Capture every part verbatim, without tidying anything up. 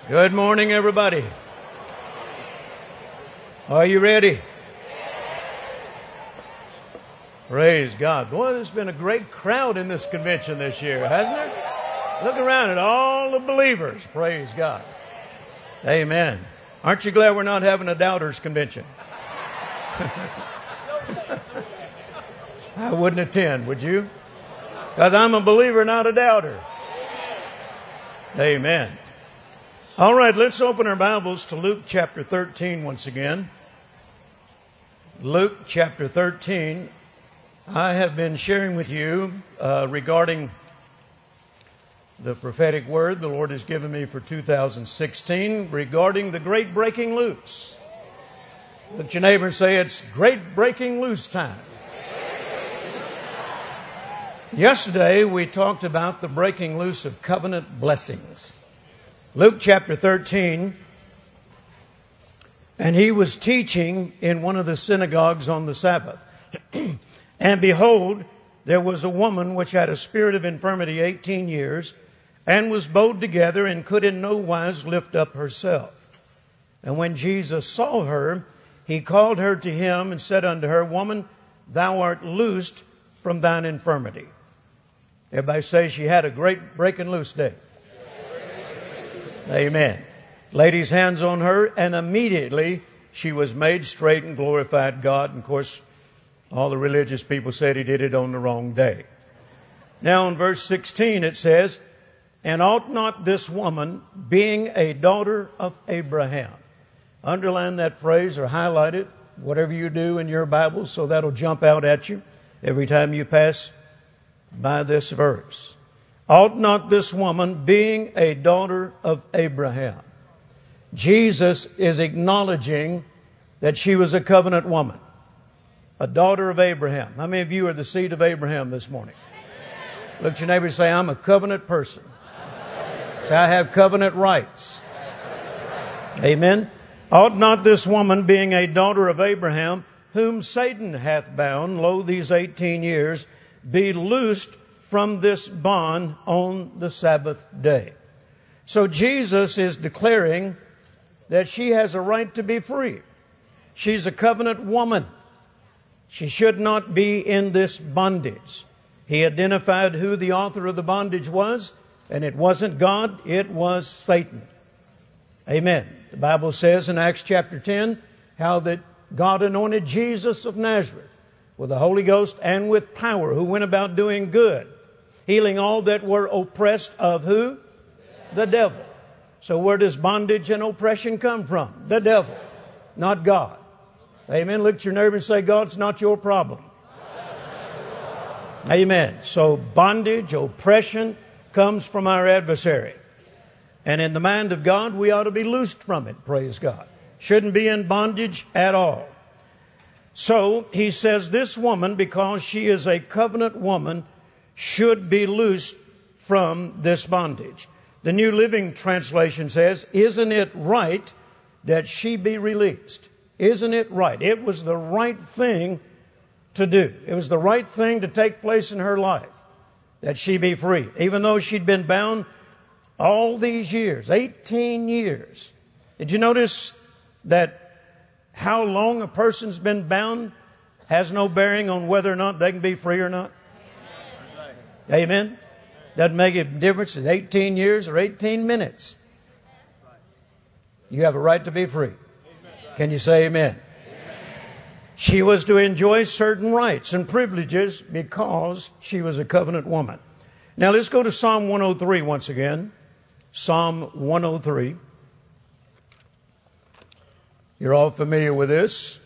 Good morning, everybody. Are you ready? Praise God. Boy, there's been a great crowd in this convention this year, hasn't there? Look around at all the believers. Praise God. Amen. Aren't you glad we're not having a doubters convention? I wouldn't attend, would you? Because I'm a believer, not a doubter. Amen. All right, let's open our Bibles to Luke chapter thirteen once again. Luke chapter thirteen. I have been sharing with you uh, regarding the prophetic word the Lord has given me for two thousand sixteen regarding the great breaking loose. Look at your neighbor and say, it's great breaking loose time. Yesterday we talked about the breaking loose of covenant blessings. Luke chapter thirteen, and he was teaching in one of the synagogues on the Sabbath. And behold, there was a woman which had a spirit of infirmity eighteen years, and was bowed together, and could in no wise lift up herself. And when Jesus saw her, he called her to him, and said unto her, Woman, thou art loosed from thine infirmity. Everybody say she had a great breaking loose day. Amen. Laid his hands on her, and immediately she was made straight and glorified God. And of course, all the religious people said he did it on the wrong day. Now in verse sixteen it says, And ought not this woman, being a daughter of Abraham? Underline that phrase or highlight it, whatever you do in your Bible, so that'll jump out at you every time you pass by this verse. Ought not this woman, being a daughter of Abraham? Jesus is acknowledging that she was a covenant woman, a daughter of Abraham. How many of you are the seed of Abraham this morning? Look at your neighbor and say, I'm a covenant person. Say, I have covenant rights. Amen. Ought not this woman, being a daughter of Abraham, whom Satan hath bound, lo, these eighteen years, be loosed from this bond on the Sabbath day? So Jesus is declaring that she has a right to be free. She's a covenant woman. She should not be in this bondage. He identified who the author of the bondage was, and it wasn't God, it was Satan. Amen. The Bible says in Acts chapter ten how that God anointed Jesus of Nazareth with the Holy Ghost and with power, who went about doing good, healing all that were oppressed of who? The devil. So where does bondage and oppression come from? The devil, not God. Amen. Look at your neighbor and say, God's not your problem. Amen. So bondage, oppression comes from our adversary. And in the mind of God, we ought to be loosed from it. Praise God. Shouldn't be in bondage at all. So he says this woman, because she is a covenant woman, should be loosed from this bondage. The New Living Translation says, isn't it right that she be released? Isn't it right? It was the right thing to do. It was the right thing to take place in her life, that she be free. Even though she'd been bound all these years, eighteen years. Did you notice that how long a person's been bound has no bearing on whether or not they can be free or not? Amen. Doesn't make a difference. It's eighteen years or eighteen minutes. You have a right to be free. Can you say amen? Amen? She was to enjoy certain rights and privileges because she was a covenant woman. Now let's go to Psalm one oh three once again. Psalm one oh three. You're all familiar with this.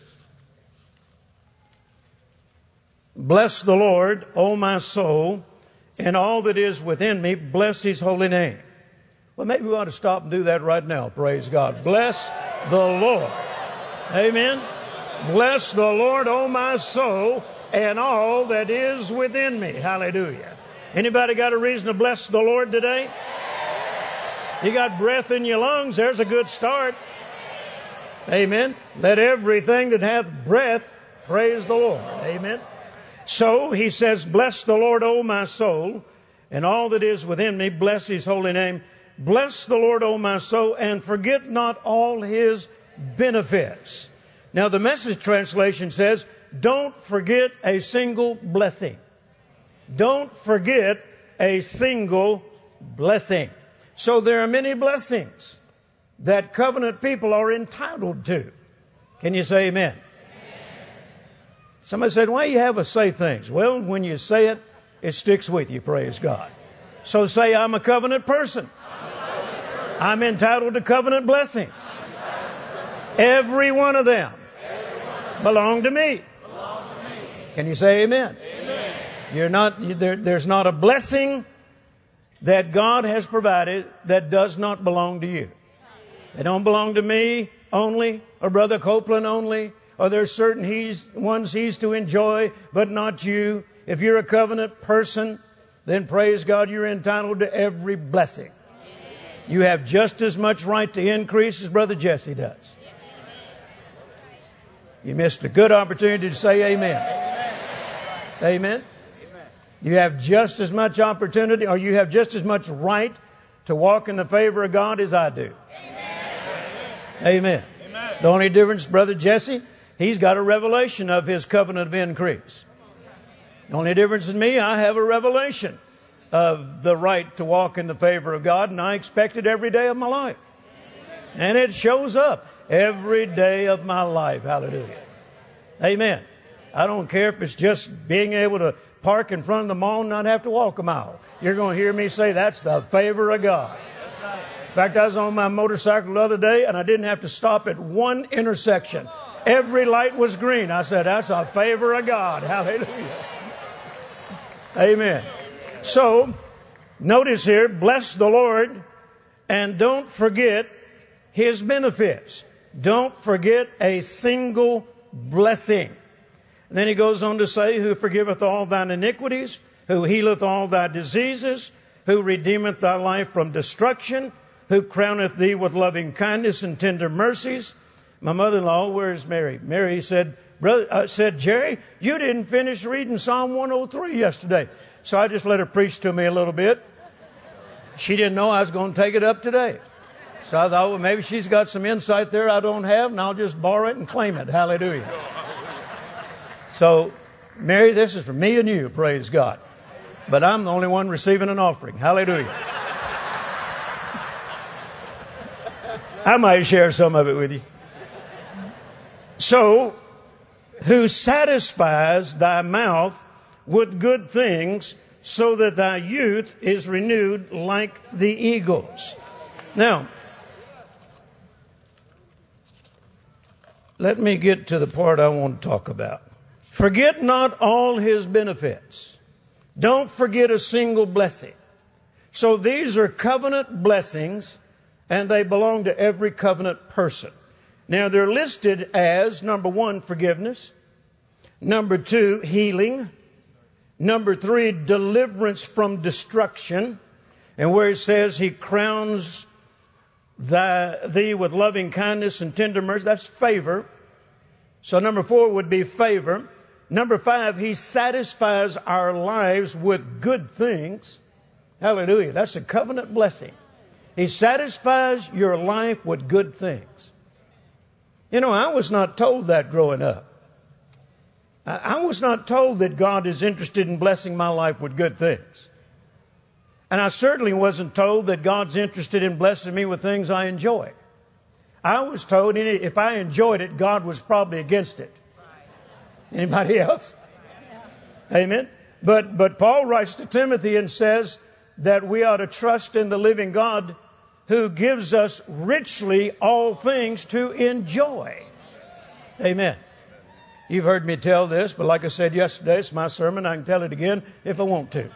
Bless the Lord, O my soul, and all that is within me, bless His holy name. Well, maybe we ought to stop and do that right now. Praise God. Bless the Lord. Amen. Bless the Lord, O my soul, and all that is within me. Hallelujah. Anybody got a reason to bless the Lord today? You got breath in your lungs. There's a good start. Amen. Let everything that hath breath praise the Lord. Amen. So he says, bless the Lord, O my soul, and all that is within me, bless His holy name. bless the Lord, O my soul, and forget not all his benefits. Now, the Message translation says, don't forget a single blessing. Don't forget a single blessing. So there are many blessings that covenant people are entitled to. Can you say amen? Amen. Somebody said, why do you have us say things? Well, when you say it, it sticks with you, praise God. So say, I'm a covenant person. I'm, a covenant person. I'm entitled to covenant blessings. Every one of them belong to me. Belong to me. Can you say amen? Amen. You're not, there, there's not a blessing that God has provided that does not belong to you. They don't belong to me only, or Brother Copeland only, or there's certain he's, ones he's to enjoy, but not you. If you're a covenant person, then praise God, you're entitled to every blessing. You have just as much right to increase as Brother Jesse does. You missed a good opportunity to say amen. Amen. Amen. You have just as much opportunity, or you have just as much right to walk in the favor of God as I do. Amen. Amen. Amen. The only difference, Brother Jesse, he's got a revelation of his covenant of increase. The only difference in me, I have a revelation of the right to walk in the favor of God, and I expect it every day of my life. And it shows up every day of my life. Hallelujah. Amen. I don't care if it's just being able to park in front of the mall and not have to walk a mile. You're going to hear me say that's the favor of God. In fact, I was on my motorcycle the other day and I didn't have to stop at one intersection. Every light was green. I said, that's a favor of God. Hallelujah. Amen. So, notice here, bless the Lord and don't forget his benefits. Don't forget a single blessing. And then he goes on to say, who forgiveth all thine iniquities, who healeth all thy diseases, who redeemeth thy life from destruction, who crowneth thee with loving kindness and tender mercies. My mother-in-law, where is Mary? Mary said, Brother, uh, said, Jerry, you didn't finish reading Psalm one oh three yesterday. So I just let her preach to me a little bit. She didn't know I was going to take it up today. So I thought, well, maybe she's got some insight there I don't have, and I'll just borrow it and claim it. Hallelujah. So, Mary, this is for me and you, praise God. But I'm the only one receiving an offering. Hallelujah. I might share some of it with you. So, who satisfies thy mouth with good things, so that thy youth is renewed like the eagles. Now, let me get to the part I want to talk about. Forget not all his benefits. Don't forget a single blessing. So these are covenant blessings, and they belong to every covenant person. Now they're listed as, number one, forgiveness. Number two, healing. Number three, deliverance from destruction. And where it says he crowns thy, thee with loving kindness and tender mercy, that's favor. So number four would be favor. Number five, he satisfies our lives with good things. Hallelujah. That's a covenant blessing. He satisfies your life with good things. You know, I was not told that growing up. I was not told that God is interested in blessing my life with good things. And I certainly wasn't told that God's interested in blessing me with things I enjoy. I was told if I enjoyed it, God was probably against it. Anybody else? Amen. But but Paul writes to Timothy and says that we ought to trust in the living God who gives us richly all things to enjoy. Amen. You've heard me tell this, but like I said yesterday, it's my sermon. I can tell it again if I want to.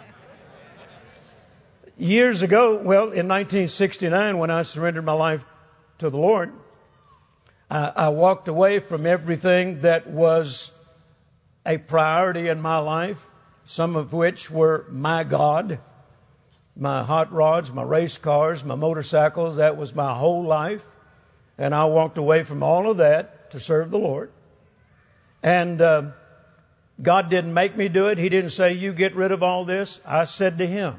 Years ago, well, in nineteen sixty-nine, when I surrendered my life to the Lord, I, I walked away from everything that was a priority in my life, some of which were my God, my hot rods, my race cars, my motorcycles. That was my whole life. And I walked away from all of that to serve the Lord. And uh, God didn't make me do it. He didn't say, you get rid of all this. I said to him,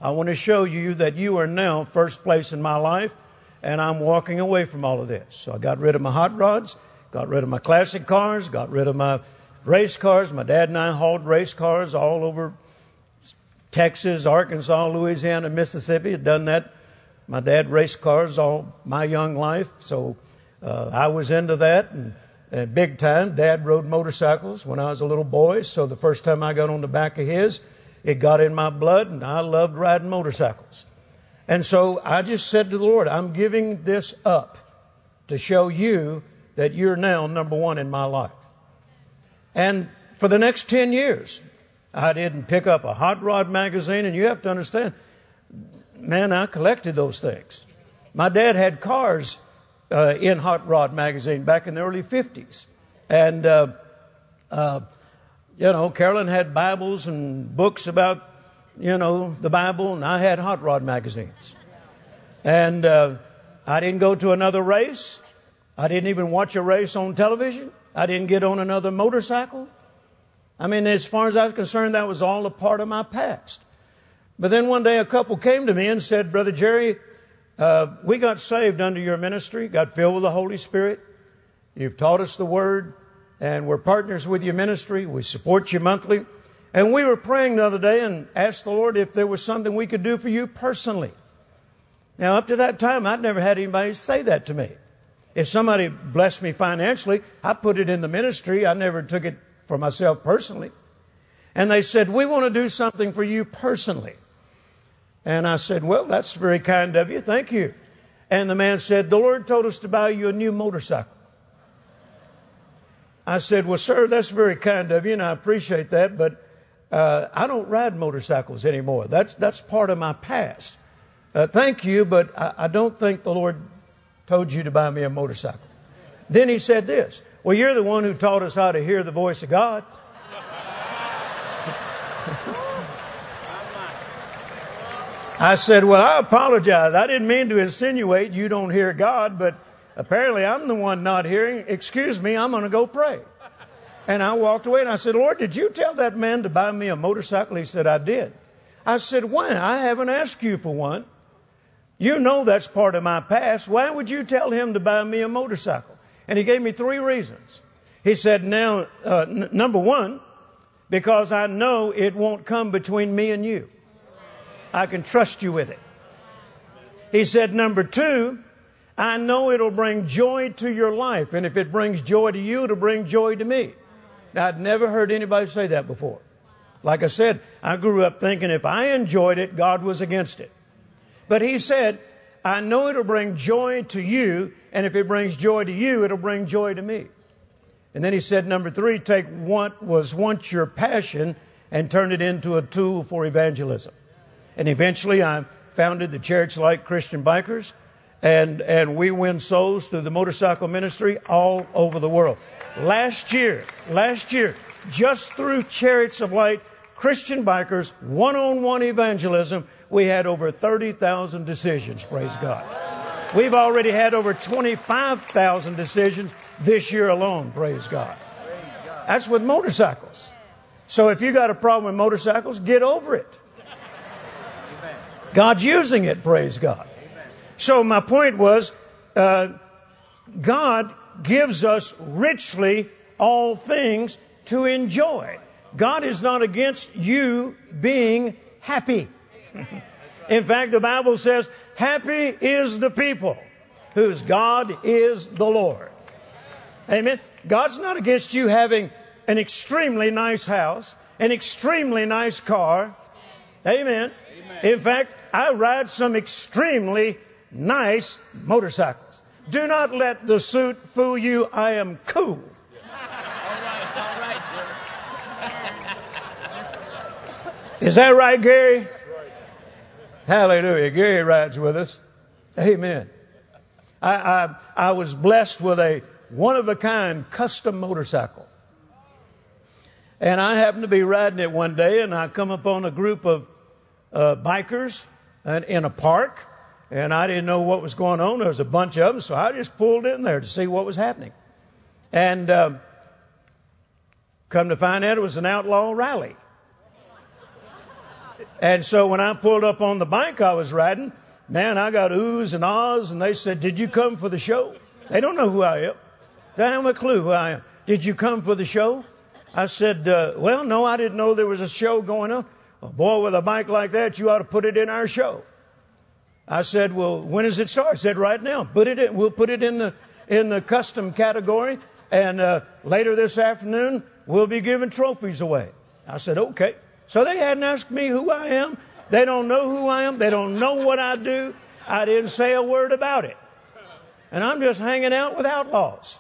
I want to show you that you are now first place in my life, and I'm walking away from all of this. So I got rid of my hot rods, got rid of my classic cars, got rid of my race cars. My dad and I hauled race cars all over Texas, Arkansas, Louisiana, Mississippi. Had done that. My dad raced cars all my young life, so uh, I was into that, and, and big time. Dad rode motorcycles when I was a little boy, so the first time I got on the back of his, it got in my blood, and I loved riding motorcycles. And so I just said to the Lord, I'm giving this up to show you that you're now number one in my life. And for the next ten years, I didn't pick up a hot rod magazine, and you have to understand, man, I collected those things. My dad had cars uh, in Hot Rod magazine back in the early fifties. And, uh, uh, you know, Carolyn had Bibles and books about, you know, the Bible, and I had Hot Rod magazines. And uh, I didn't go to another race. I didn't even watch a race on television. I didn't get on another motorcycle. I mean, as far as I was concerned, that was all a part of my past. But then one day a couple came to me and said, Brother Jerry, uh, we got saved under your ministry, got filled with the Holy Spirit. You've taught us the Word, and we're partners with your ministry. We support you monthly. And we were praying the other day and asked the Lord if there was something we could do for you personally. Now, up to that time, I'd never had anybody say that to me. If somebody blessed me financially, I put it in the ministry. I never took it for myself personally. And they said, we want to do something for you personally. And I said, well, that's very kind of you. Thank you. And the man said, the Lord told us to buy you a new motorcycle. I said, well, sir, that's very kind of you, and I appreciate that, but uh, I don't ride motorcycles anymore. That's that's part of my past. Uh, thank you, but I, I don't think the Lord told you to buy me a motorcycle. Then he said this, well, you're the one who taught us how to hear the voice of God. I said, well, I apologize. I didn't mean to insinuate you don't hear God, but apparently I'm the one not hearing. Excuse me, I'm going to go pray. And I walked away and I said, Lord, did you tell that man to buy me a motorcycle? He said, I did. I said, why? I haven't asked you for one. You know that's part of my past. Why would you tell him to buy me a motorcycle? And he gave me three reasons. He said, now, uh, n- number one, because I know it won't come between me and you. I can trust you with it. He said, number two, I know it'll bring joy to your life. And if it brings joy to you, it'll bring joy to me. Now, I'd never heard anybody say that before. Like I said, I grew up thinking if I enjoyed it, God was against it. But he said, I know it'll bring joy to you. And if it brings joy to you, it'll bring joy to me. And then he said, number three, take what was once your passion and turn it into a tool for evangelism. And eventually I founded the Church Light Christian Bikers, and, and we win souls through the motorcycle ministry all over the world. Last year, last year, just through Chariots of Light Christian Bikers, one-on-one evangelism, we had over thirty thousand decisions, praise God. We've already had over twenty-five thousand decisions this year alone, praise God. That's with motorcycles. So if you got a problem with motorcycles, get over it. God's using it, praise God. So my point was, uh, God gives us richly all things to enjoy. God is not against you being happy. In fact, the Bible says, happy is the people whose God is the Lord. Amen. God's not against you having an extremely nice house, an extremely nice car. Amen. In fact, I ride some extremely nice motorcycles. Do not let the suit fool you. I am cool. All right, all right, sir. Is that right, Gary? That's right. Hallelujah. Gary rides with us. Amen. I, I, I was blessed with a one-of-a-kind custom motorcycle. And I happened to be riding it one day, and I come upon a group of uh, bikers in a park, and I didn't know what was going on. There was a bunch of them, so I just pulled in there to see what was happening. And um, come to find out, it was an outlaw rally. And so when I pulled up on the bike I was riding, man, I got oohs and ahs, and they said, "Did you come for the show?" They don't know who I am. They don't have a clue who I am. "Did you come for the show?" I said, uh, well, no, I didn't know there was a show going on. "A boy with a bike like that, you ought to put it in our show." I said, "Well, when does it start?" I said, "Right now. Put it in. We'll put it in the in the custom category, and uh, later this afternoon we'll be giving trophies away." I said, "Okay." So they hadn't asked me who I am. They don't know who I am. They don't know what I do. I didn't say a word about it. And I'm just hanging out with outlaws.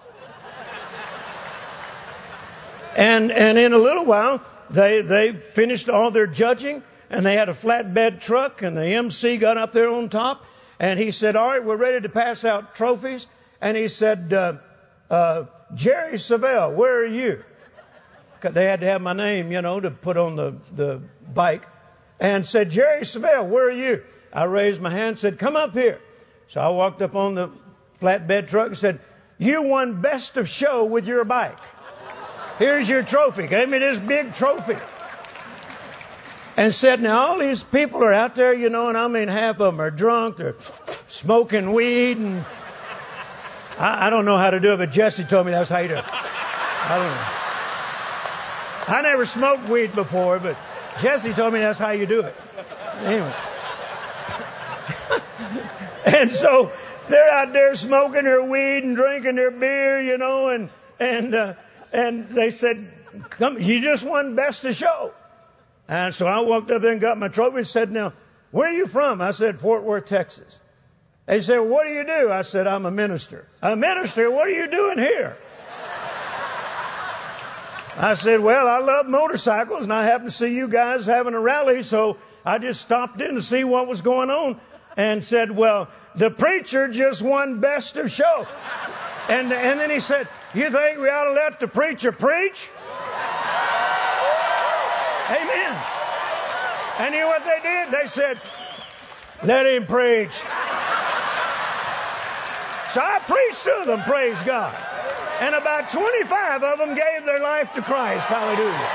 And and in a little while, they they finished all their judging, and they had a flatbed truck, and the M C got up there on top, and he said, "All right, we're ready to pass out trophies." And he said, uh, uh, "Jerry Savelle, where are you?" 'Cause they had to have my name, you know, to put on the, the bike. And said, "Jerry Savelle, where are you?" I raised my hand and said, "Come up here." So I walked up on the flatbed truck and said, "You won best of show with your bike. Here's your trophy." Gave me this big trophy. And said, "Now all these people are out there, you know, and I mean half of them are drunk, they're smoking weed, and I, I don't know how to do it, but Jesse told me that's how you do it. I don't know. I never smoked weed before, but Jesse told me that's how you do it." Anyway. And so they're out there smoking their weed and drinking their beer, you know, and and uh, and they said, "Come, you just won best of show." And so I walked up there and got my trophy and said, "Now, where are you from?" I said, "Fort Worth, Texas." They said, "What do you do?" I said, "I'm a minister." "A minister? What are you doing here?" I said, "Well, I love motorcycles, and I happened to see you guys having a rally, so I just stopped in to see what was going on." And said, "Well, the preacher just won best of show." And, and then he said, "You think we ought to let the preacher preach?" Amen. And you know what they did? They said, "Let him preach." So I preached to them, praise God. And about twenty-five of them gave their life to Christ. Hallelujah.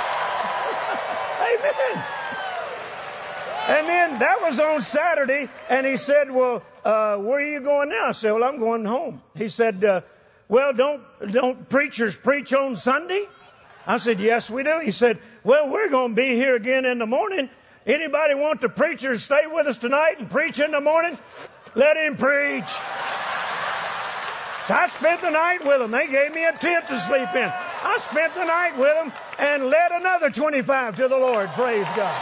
Amen. And then that was on Saturday, and he said, "Well, uh, where are you going now?" I said, "Well, I'm going home." He said, uh, "Well, don't don't preachers preach on Sunday?" I said, "Yes, we do." He said, "Well, we're going to be here again in the morning. Anybody want the preacher to stay with us tonight and preach in the morning? Let him preach." So I spent the night with them. They gave me a tent to sleep in. I spent the night with them and led another twenty-five to the Lord. Praise God.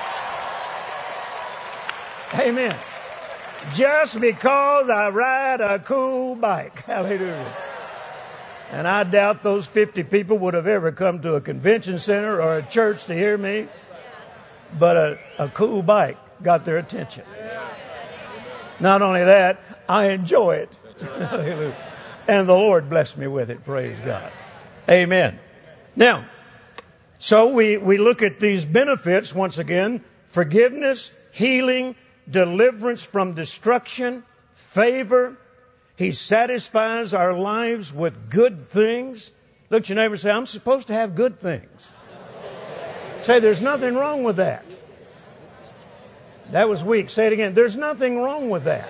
Amen. Just because I ride a cool bike. Hallelujah. And I doubt those fifty people would have ever come to a convention center or a church to hear me. But a, a cool bike got their attention. Not only that, I enjoy it. Hallelujah. And the Lord blessed me with it. Praise God. Amen. Now, so we, we look at these benefits once again. Forgiveness, healing, deliverance from destruction, favor. He satisfies our lives with good things. Look at your neighbor and say, "I'm supposed to have good things." Say, "There's nothing wrong with that." That was weak. Say it again. There's nothing wrong with that.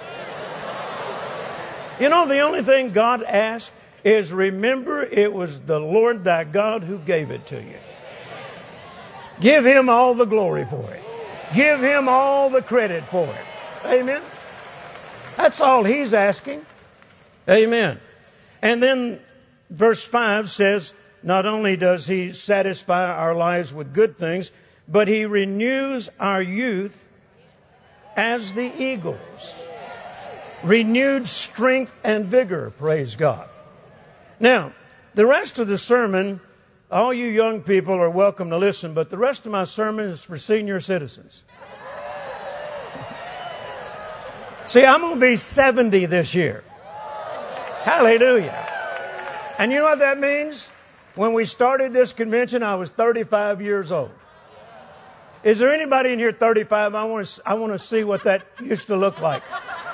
You know, the only thing God asked is remember it was the Lord thy God who gave it to you. Give him all the glory for it. Give him all the credit for it. Amen. That's all he's asking. Amen. And then verse five says, not only does he satisfy our lives with good things, but he renews our youth as the eagles. Renewed strength and vigor, praise God. Now, the rest of the sermon, all you young people are welcome to listen, but the rest of my sermon is for senior citizens. See, I'm going to be seventy this year. Hallelujah. And you know what that means? When we started this convention, I was thirty-five years old. Is there anybody in here thirty-five? I want to, I want to see what that used to look like.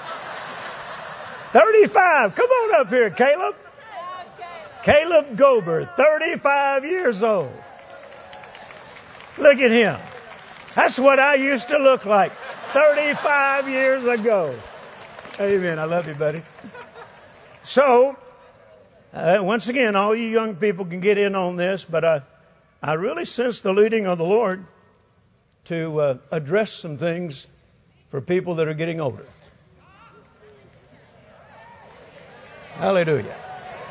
thirty-five. Come on up here, Caleb. Caleb Gober, thirty-five years old. Look at him. That's what I used to look like thirty-five years ago. Amen. I love you, buddy. So, uh, once again, all you young people can get in on this, but I, I really sense the leading of the Lord to uh, address some things for people that are getting older. Hallelujah.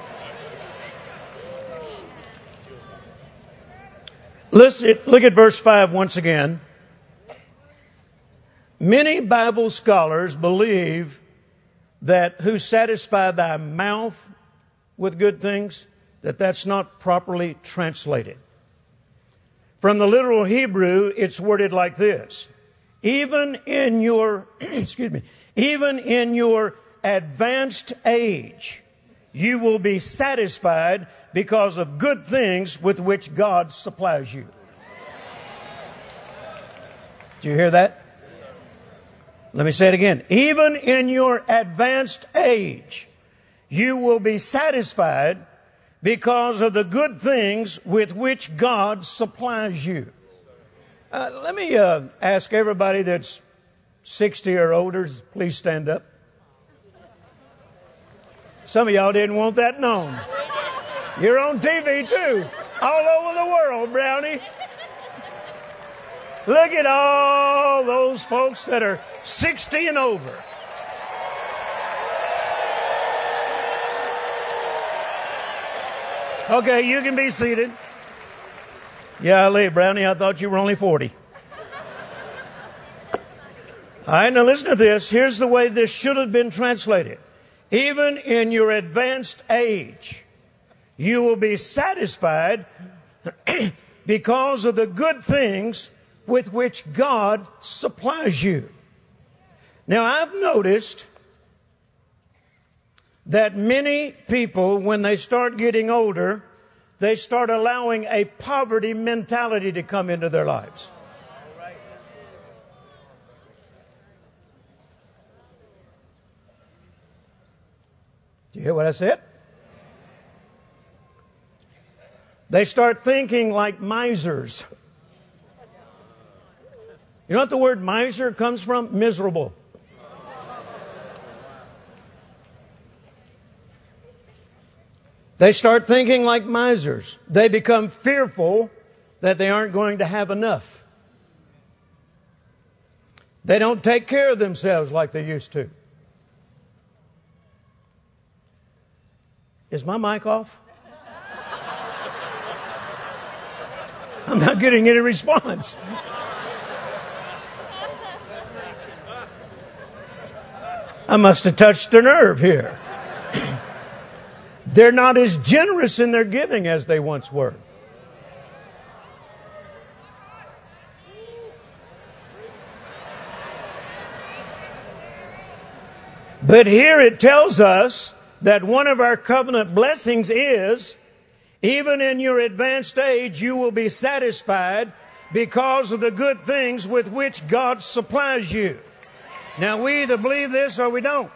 Listen, look at verse five once again. Many Bible scholars believe that who satisfy thy mouth with good things, that that's not properly translated. From the literal Hebrew, it's worded like this. Even in your, excuse me, even in your advanced age, you will be satisfied because of good things with which God supplies you. Do you hear that? Let me say it again. Even in your advanced age, you will be satisfied because of the good things with which God supplies you. Uh, let me uh, ask everybody that's sixty or older, please stand up. Some of y'all didn't want that known. You're on T V too, all over the world, Brownie. Look at all those folks that are sixty and over. Okay, you can be seated. Yeah, Lee, Brownie, I thought you were only forty. All right, now listen to this. Here's the way this should have been translated. Even in your advanced age, you will be satisfied because of the good things with which God supplies you. Now, I've noticed that many people, when they start getting older, they start allowing a poverty mentality to come into their lives. Do you hear what I said? They start thinking like misers. You know what the word miser comes from? Miserable. They start thinking like misers. They become fearful that they aren't going to have enough. They don't take care of themselves like they used to. Is my mic off? I'm not getting any response. I must have touched a nerve here. They're not as generous in their giving as they once were. But here it tells us that one of our covenant blessings is, even in your advanced age, you will be satisfied because of the good things with which God supplies you. Now, we either believe this or we don't.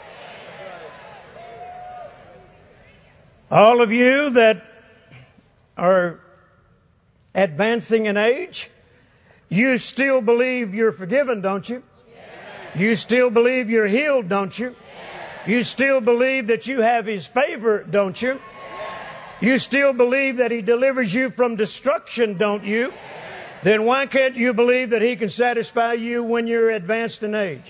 All of you that are advancing in age, you still believe you're forgiven, don't you? You still believe you're healed, don't you? You still believe that you have His favor, don't you? You still believe that He delivers you from destruction, don't you? Then why can't you believe that He can satisfy you when you're advanced in age?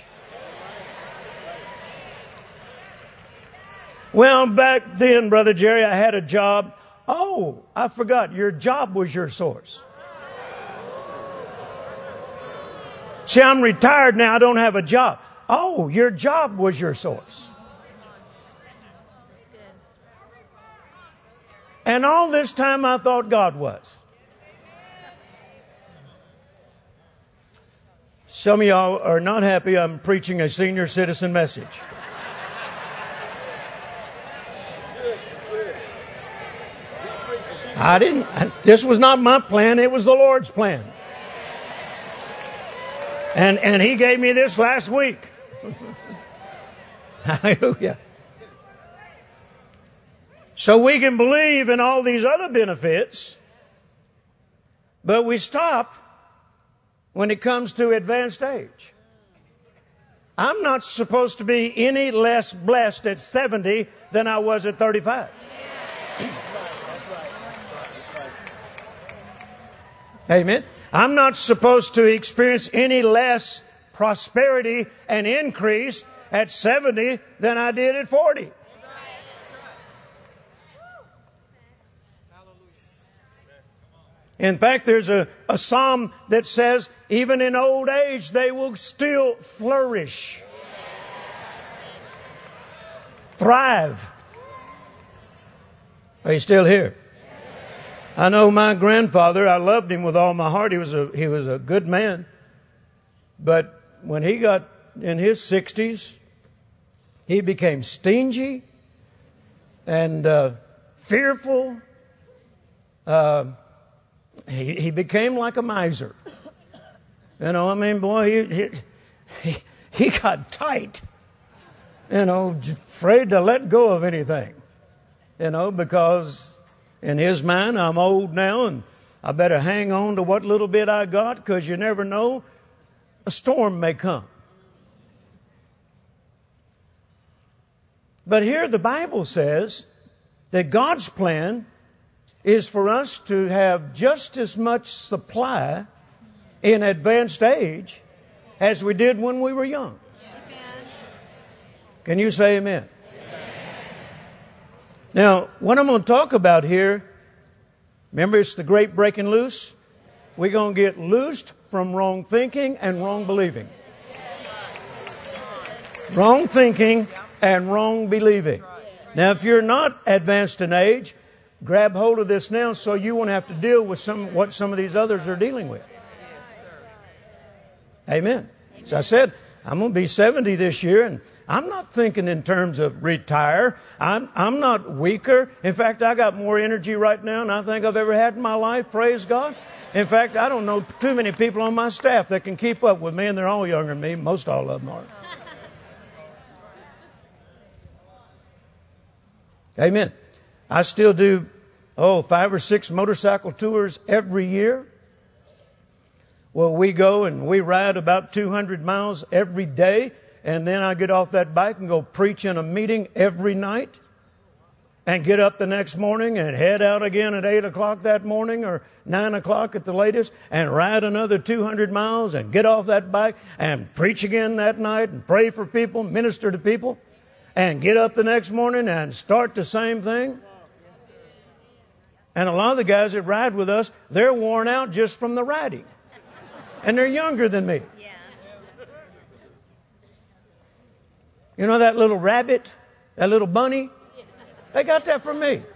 Well, back then, Brother Jerry, I had a job. Oh, I forgot. Your job was your source. See, I'm retired now. I don't have a job. Oh, your job was your source. And all this time I thought God was. Some of y'all are not happy I'm preaching a senior citizen message. I didn't, this was not my plan, it was the Lord's plan. And and He gave me this last week. Hallelujah. So we can believe in all these other benefits, but we stop when it comes to advanced age. I'm not supposed to be any less blessed at seventy than I was at thirty-five. Amen. I'm not supposed to experience any less prosperity and increase at seventy than I did at forty. In fact, there's a, a psalm that says, even in old age, they will still flourish, thrive. Are you still here? I know my grandfather, I loved him with all my heart. He was a, he was a good man. But when he got in his sixties, he became stingy and uh, fearful. Uh, he, he became like a miser. You know, I mean, boy, he, he, he got tight. You know, afraid to let go of anything. You know, because in his mind, I'm old now and I better hang on to what little bit I got, because you never know, a storm may come. But here the Bible says that God's plan is for us to have just as much supply in advanced age as we did when we were young. Amen. Can you say amen? Amen? Now, what I'm going to talk about here, remember it's the great breaking loose? We're going to get loosed from wrong thinking and wrong believing. Wrong thinking and wrong believing. Now, if you're not advanced in age, grab hold of this now so you won't have to deal with some what some of these others are dealing with. Amen. As I said, I'm going to be seventy this year, and I'm not thinking in terms of retire. I'm I'm not weaker. In fact, I got more energy right now than I think I've ever had in my life. Praise God. In fact, I don't know too many people on my staff that can keep up with me, and they're all younger than me. Most all of them are. Amen. I still do, oh, five or six motorcycle tours every year. Well, we go and we ride about two hundred miles every day. And then I get off that bike and go preach in a meeting every night. And get up the next morning and head out again at eight o'clock that morning or nine o'clock at the latest. And ride another two hundred miles and get off that bike and preach again that night and pray for people, minister to people. And get up the next morning and start the same thing. And a lot of the guys that ride with us, they're worn out just from the riding. And they're younger than me. Yeah. You know that little rabbit? That little bunny? They got that from me.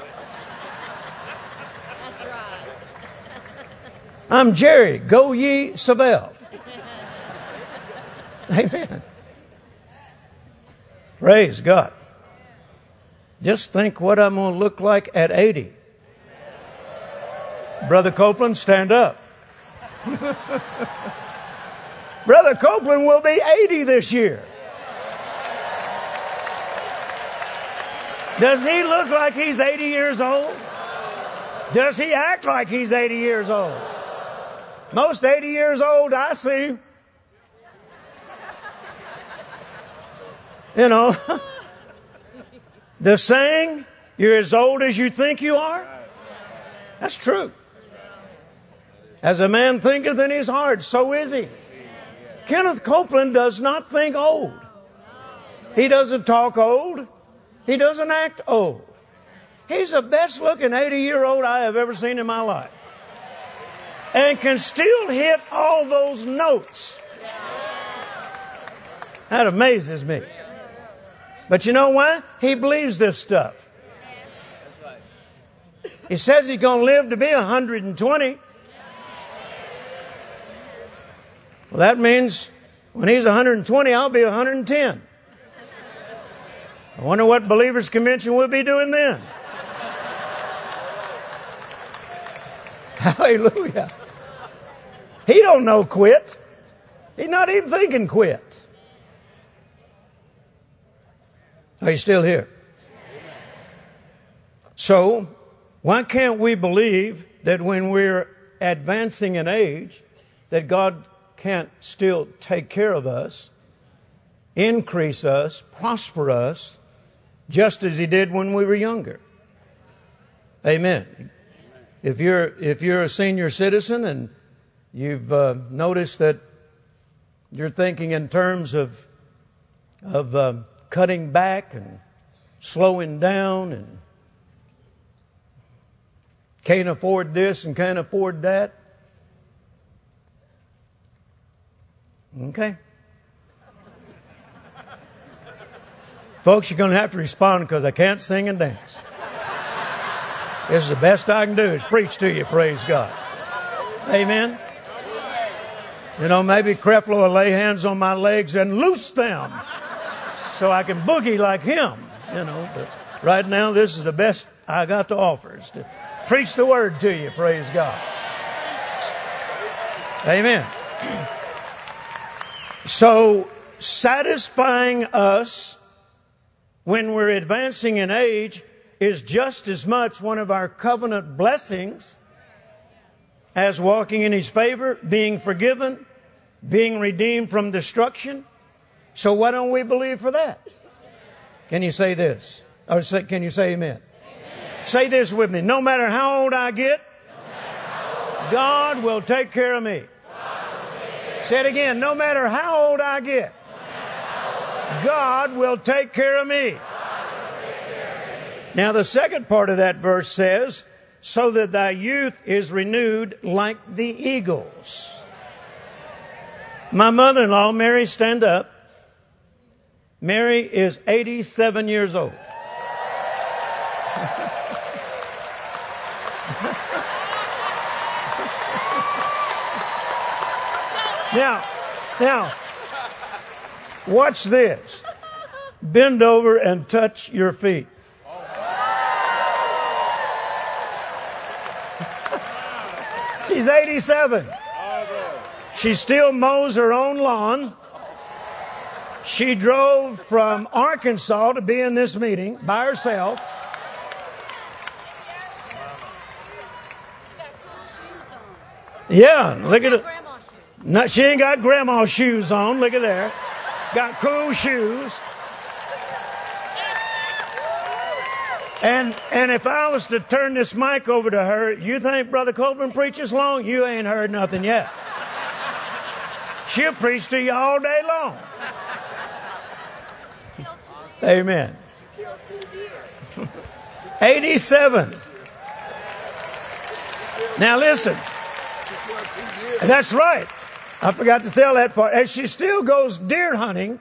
That's right. I'm Jerry. Go ye Savelle. Amen. Praise God. Just think what I'm going to look like at eighty. Brother Copeland, stand up. Brother Copeland will be eighty this year. Does he look like he's eighty years old? Does he act like he's eighty years old? Most eighty years old I see. You know, the saying, you're as old as you think you are. That's true. As a man thinketh in his heart, so is he. Kenneth Copeland does not think old. He doesn't talk old. He doesn't act old. He's the best looking eighty year old I have ever seen in my life. And can still hit all those notes. That amazes me. But you know what? He believes this stuff. He says he's going to live to be one hundred twenty. Well, that means when he's one hundred twenty, I'll be one hundred ten. I wonder what Believers Convention we'll be doing then. Hallelujah. He don't know quit. He's not even thinking quit. Are you still here? So, why can't we believe that when we're advancing in age, that God can't still take care of us, increase us, prosper us, just as He did when we were younger. Amen. If you're if you're a senior citizen and you've uh, noticed that you're thinking in terms of of uh, cutting back and slowing down and can't afford this and can't afford that. Okay. Folks, you're going to have to respond because I can't sing and dance. This is the best I can do is preach to you, praise God. Amen. You know, maybe Creflo will lay hands on my legs and loose them so I can boogie like him, you know. But right now, this is the best I got to offer is to preach the word to you, praise God. Amen. So, satisfying us when we're advancing in age is just as much one of our covenant blessings as walking in His favor, being forgiven, being redeemed from destruction. So why don't we believe for that? Can you say this? Or say, can you say amen? Amen? Say this with me. No matter how old I get, no God will take care of me. Say it again. No matter how old I get, God will take care of me. Now the second part of that verse says, so that thy youth is renewed like the eagles. My mother-in-law, Mary, stand up. Mary is eighty-seven years old. Now, now, watch this. Bend over and touch your feet. She's eighty-seven. She still mows her own lawn. She drove from Arkansas to be in this meeting by herself. Yeah, look at it. No, she ain't got grandma's shoes on. Look at there. Got cool shoes. And and if I was to turn this mic over to her, you think Brother Copeland preaches long? You ain't heard nothing yet. She'll preach to you all day long. Amen. eighty-seven. Now listen. That's right. I forgot to tell that part. And she still goes deer hunting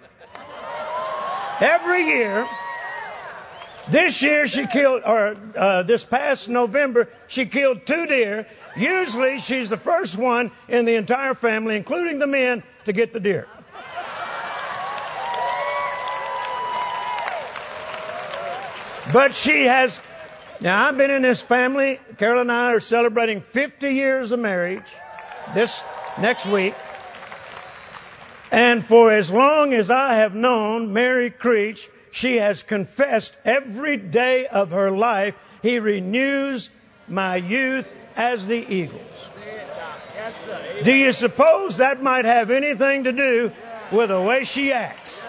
every year. This year she killed, or uh, this past November, she killed two deer. Usually she's the first one in the entire family, including the men, to get the deer. But she has, now I've been in this family, Carol and I are celebrating fifty years of marriage this next week. And for as long as I have known Mary Creech, she has confessed every day of her life, He renews my youth as the eagles. Do you suppose that might have anything to do with the way she acts?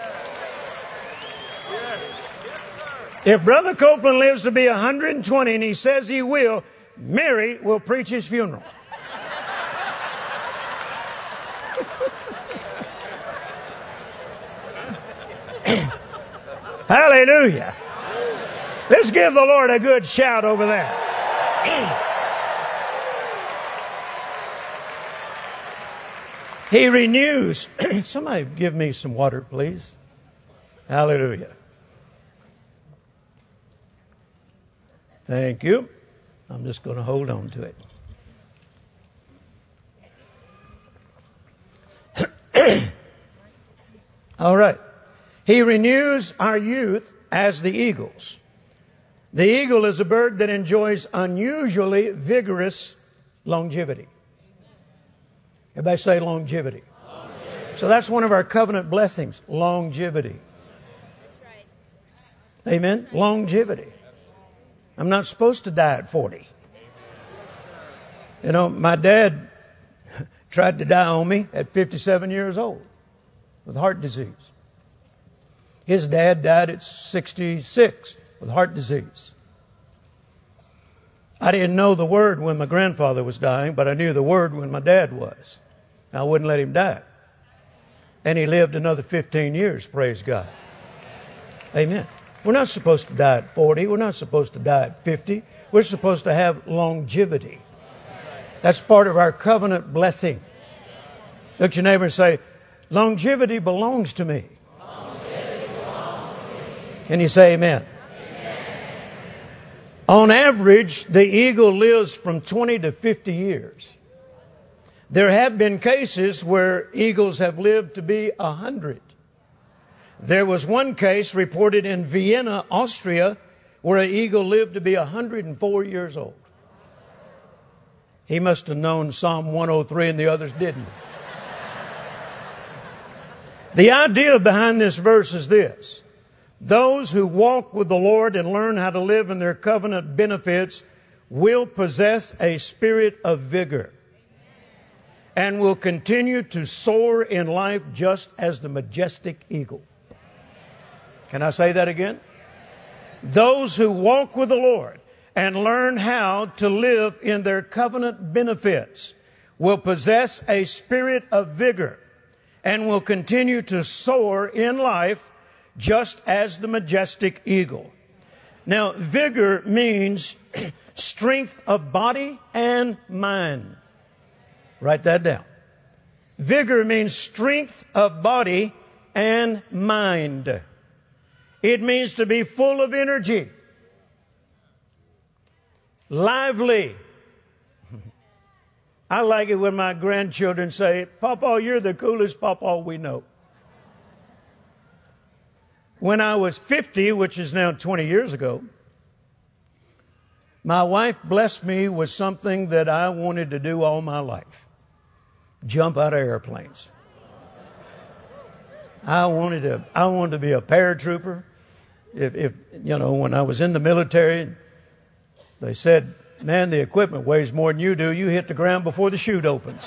If Brother Copeland lives to be one hundred twenty, and he says he will, Mary will preach his funeral. Hallelujah. Let's give the Lord a good shout over there. He renews. Somebody give me some water, please. Hallelujah. Thank you. I'm just going to hold on to it. All right. He renews our youth as the eagles. The eagle is a bird that enjoys unusually vigorous longevity. Everybody say longevity. Longevity. So that's one of our covenant blessings, longevity. That's right. Amen? Longevity. I'm not supposed to die at forty. You know, my dad, tried to die on me at fifty-seven years old with heart disease. His dad died at sixty-six with heart disease. I didn't know the word when my grandfather was dying, but I knew the word when my dad was. I wouldn't let him die. And he lived another fifteen years, praise God. Amen. We're not supposed to die at forty. We're not supposed to die at fifty. We're supposed to have longevity. That's part of our covenant blessing. Look at your neighbor and say, longevity belongs to me. Longevity belongs to me. Can you say amen? Amen. On average, the eagle lives from twenty to fifty years. There have been cases where eagles have lived to be one hundred. There was one case reported in Vienna, Austria, where an eagle lived to be one hundred four years old. He must have known Psalm one oh three and the others didn't. The idea behind this verse is this. Those who walk with the Lord and learn how to live in their covenant benefits will possess a spirit of vigor and will continue to soar in life just as the majestic eagle. Can I say that again? Those who walk with the Lord and learn how to live in their covenant benefits will possess a spirit of vigor and will continue to soar in life just as the majestic eagle. Now, vigor means strength of body and mind. Write that down. Vigor means strength of body and mind. It means to be full of energy, lively. I like it when my grandchildren say, Papa, you're the coolest Papa we know. When I was fifty, which is now twenty years ago, my wife blessed me with something that I wanted to do all my life. Jump out of airplanes. I wanted to, I wanted to be a paratrooper. If, if, you know, when I was in the military, they said, man, the equipment weighs more than you do. You hit the ground before the chute opens.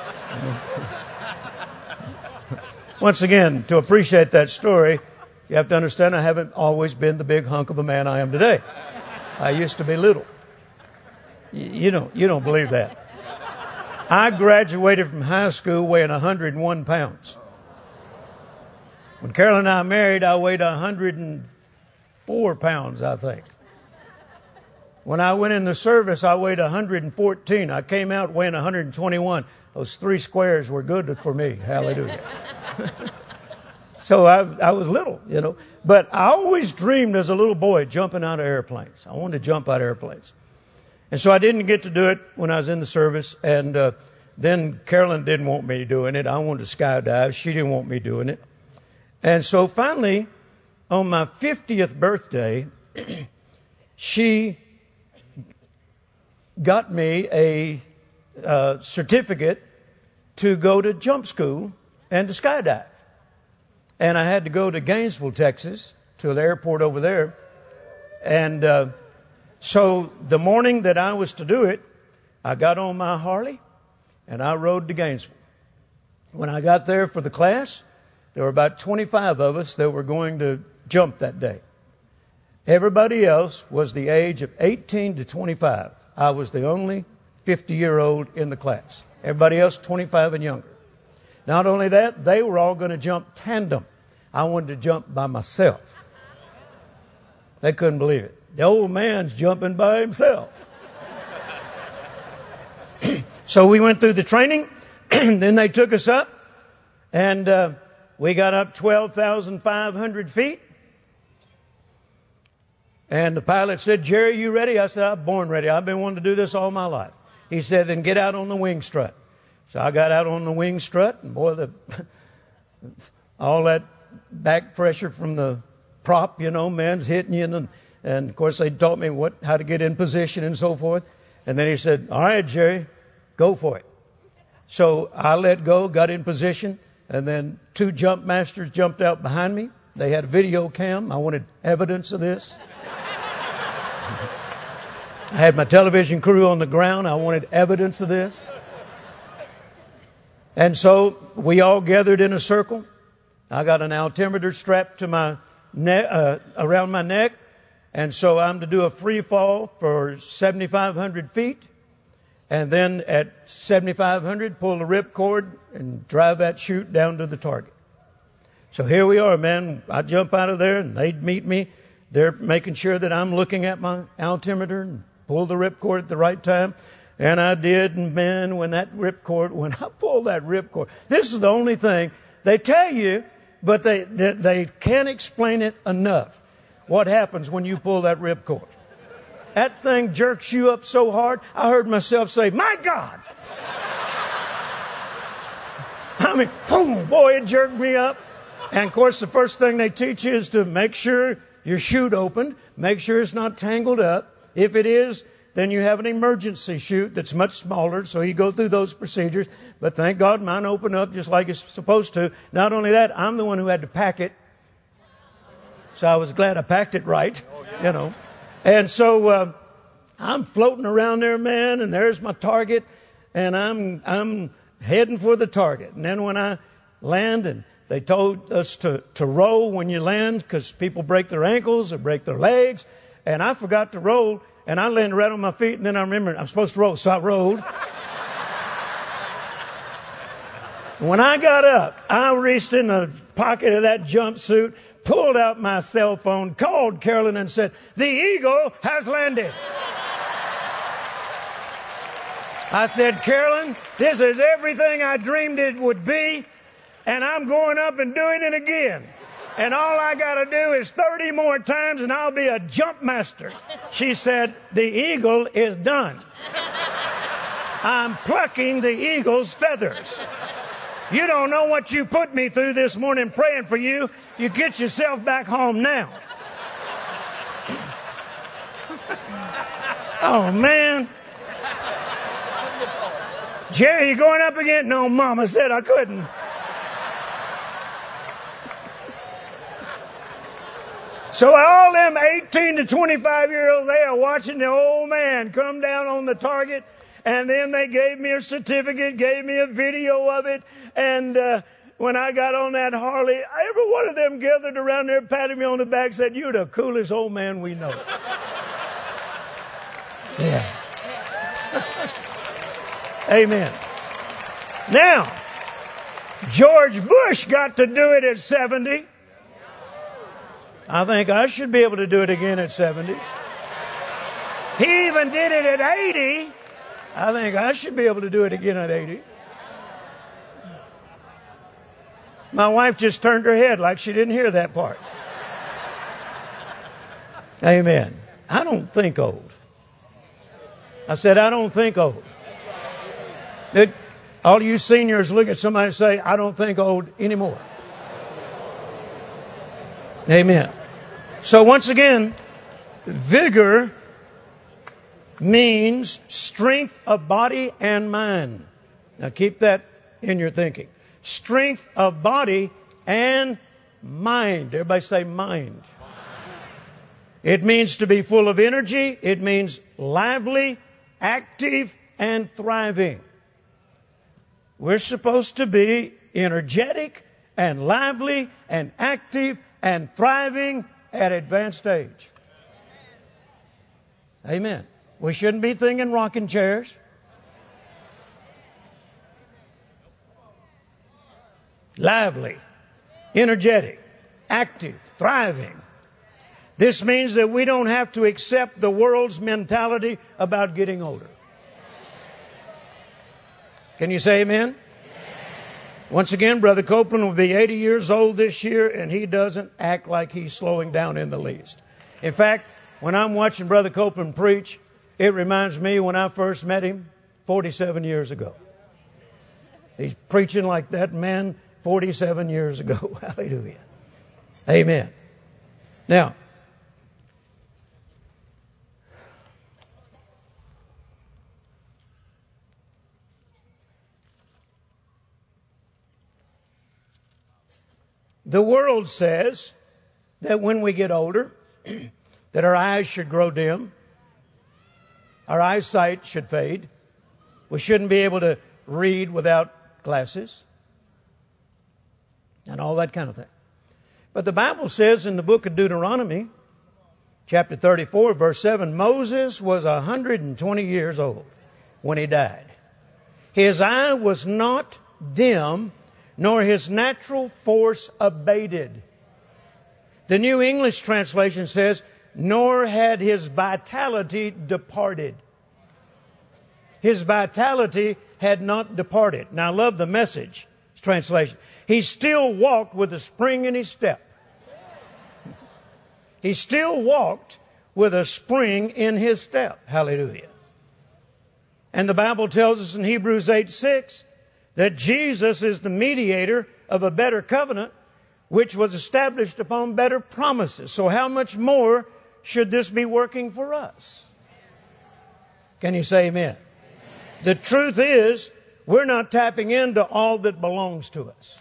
Once again, to appreciate that story, you have to understand I haven't always been the big hunk of a man I am today. I used to be little. You don't, you don't believe that. I graduated from high school weighing one hundred one pounds. When Carol and I married, I weighed one hundred four pounds, I think. When I went in the service, I weighed one hundred fourteen. I came out weighing one hundred twenty-one. Those three squares were good for me. Hallelujah. So I, I was little, you know. But I always dreamed as a little boy jumping out of airplanes. I wanted to jump out of airplanes. And so I didn't get to do it when I was in the service. And uh, then Carolyn didn't want me doing it. I wanted to skydive. She didn't want me doing it. And so finally, on my fiftieth birthday, she got me a uh, certificate to go to jump school and to skydive. And I had to go to Gainesville, Texas, to the airport over there. And uh, so the morning that I was to do it, I got on my Harley and I rode to Gainesville. When I got there for the class, there were about twenty-five of us that were going to jump that day. Everybody else was the age of eighteen to twenty-five. I was the only fifty-year-old in the class. Everybody else, twenty-five and younger. Not only that, they were all going to jump tandem. I wanted to jump by myself. They couldn't believe it. The old man's jumping by himself. So we went through the training, and then they took us up, and uh, we got up twelve thousand five hundred feet. And the pilot said, Jerry, you ready? I said, I'm born ready. I've been wanting to do this all my life. He said, then get out on the wing strut. So I got out on the wing strut, and boy, the all that back pressure from the prop, you know, man's hitting you. And, and of course, they taught me what how to get in position and so forth. And then he said, all right, Jerry, go for it. So I let go, got in position, and then two jump masters jumped out behind me. They had a video cam. I wanted evidence of this. I had my television crew on the ground. I wanted evidence of this. And so we all gathered in a circle. I got an altimeter strapped to my neck, uh, around my neck. And so I'm to do a free fall for seventy-five hundred feet. And then at seventy-five hundred, pull the ripcord and drive that chute down to the target. So here we are, man. I jump out of there and they'd meet me. They're making sure that I'm looking at my altimeter and pull the ripcord at the right time. And I did. And man, when that ripcord, when I pulled that ripcord, this is the only thing they tell you, but they, they, they can't explain it enough. What happens when you pull that ripcord? That thing jerks you up so hard, I heard myself say, my God! I mean, boom, boy, it jerked me up. And of course, the first thing they teach you is to make sure your chute opened, make sure it's not tangled up. If it is, then you have an emergency chute that's much smaller, so you go through those procedures. But thank God mine opened up just like it's supposed to. Not only that, I'm the one who had to pack it. So I was glad I packed it right, you know. And so uh, I'm floating around there, man, and there's my target, and I'm I'm heading for the target. And then when I land, and they told us to, to roll when you land because people break their ankles or break their legs, and I forgot to roll, and I landed right on my feet, and then I remembered I'm supposed to roll, so I rolled. When I got up, I reached in the pocket of that jumpsuit, pulled out my cell phone, called Carolyn and said, the Eagle has landed. I said, Carolyn, this is everything I dreamed it would be, and I'm going up and doing it again. And all I got to do is thirty more times and I'll be a jump master. She said, the eagle is done. I'm plucking the eagle's feathers. You don't know what you put me through this morning praying for you. You get yourself back home now. Oh, man. Jerry, you going up again? No, Mama said I couldn't. So all them eighteen to twenty-five year olds, they are watching the old man come down on the target. And then they gave me a certificate, gave me a video of it. And uh, when I got on that Harley, every one of them gathered around there, patted me on the back, said, you're the coolest old man we know. Yeah. Amen. Now, George Bush got to do it at seventy. I think I should be able to do it again at seventy. He even did it at eighty. I think I should be able to do it again at eighty. My wife just turned her head like she didn't hear that part. Amen. I don't think old. I said, I don't think old. It, all you seniors look at somebody and say, I don't think old anymore. Amen. So once again, vigor means strength of body and mind. Now keep that in your thinking. Strength of body and mind. Everybody say mind. It means to be full of energy. It means lively, active, and thriving. We're supposed to be energetic and lively and active and thriving at advanced age. Amen. We shouldn't be thinking rocking chairs. Lively, energetic, active, thriving. This means that we don't have to accept the world's mentality about getting older. Can you say amen? Once again, Brother Copeland will be eighty years old this year, and he doesn't act like he's slowing down in the least. In fact, when I'm watching Brother Copeland preach, it reminds me when I first met him forty-seven years ago. He's preaching like that man forty-seven years ago. Hallelujah. Amen. Now, the world says that when we get older, that our eyes should grow dim. Our eyesight should fade. We shouldn't be able to read without glasses and all that kind of thing. But the Bible says in the book of Deuteronomy, chapter thirty-four, verse seven, Moses was one hundred twenty years old when he died. His eye was not dim, nor his natural force abated. The New English translation says, nor had his vitality departed. His vitality had not departed. Now, I love the Message translation. He still walked with a spring in his step. He still walked with a spring in his step. Hallelujah. And the Bible tells us in Hebrews eight six that Jesus is the mediator of a better covenant, which was established upon better promises. So how much more should this be working for us? Can you say amen? The truth is, we're not tapping into all that belongs to us.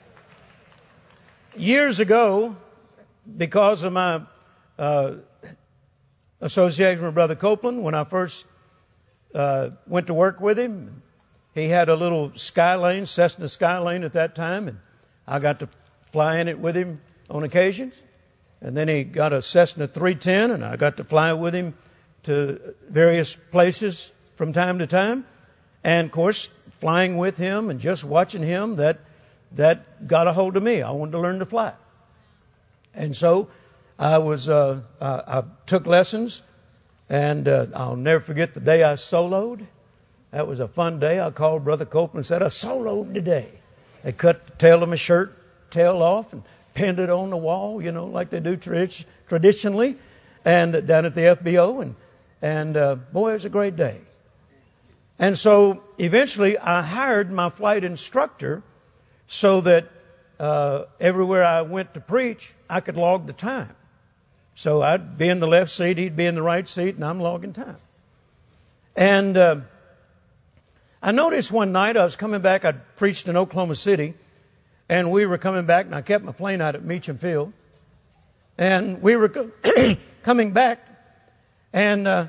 Years ago, because of my uh, association with Brother Copeland, when I first uh, went to work with him, he had a little Skylane, Cessna Skylane at that time, and I got to fly in it with him on occasions. And then he got a Cessna three ten, and I got to fly with him to various places from time to time. And, of course, flying with him and just watching him, that that got a hold of me. I wanted to learn to fly. And so I was uh, I, I took lessons, and uh, I'll never forget the day I soloed. That was a fun day. I called Brother Copeland and said, I soloed today. They cut the tail of my shirt tail off and pinned it on the wall, you know, like they do tradi- traditionally, and down at the F B O. And, and uh, boy, it was a great day. And so eventually I hired my flight instructor so that uh, everywhere I went to preach, I could log the time. So I'd be in the left seat, he'd be in the right seat, and I'm logging time. And uh, I noticed one night I was coming back, I'd preached in Oklahoma City, and we were coming back, and I kept my plane out at Meacham Field. And we were co- coming back, and uh,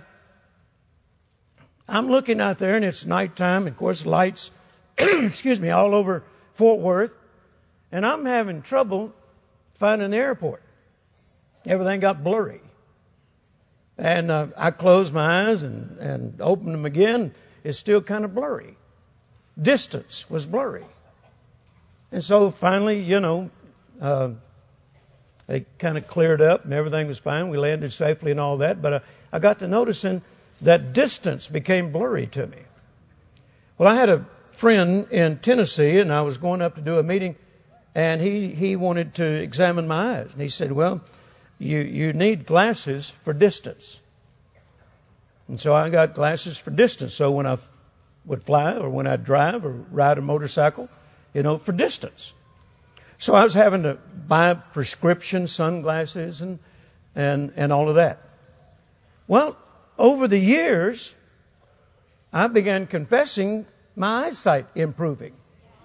I'm looking out there, and it's nighttime, and of course lights, excuse me, all over Fort Worth. And I'm having trouble finding the airport. Everything got blurry. And uh, I closed my eyes and, and opened them again. It's still kind of blurry. Distance was blurry. And so finally, you know, uh, they kind of cleared up and everything was fine. We landed safely and all that. But uh, I got to noticing that distance became blurry to me. Well, I had a friend in Tennessee, and I was going up to do a meeting, and he, he wanted to examine my eyes. And he said, well, you, you need glasses for distance. And so I got glasses for distance. So when I would fly or when I'd drive or ride a motorcycle, you know, for distance. So I was having to buy prescription sunglasses and, and, and all of that. Well, over the years, I began confessing my eyesight improving.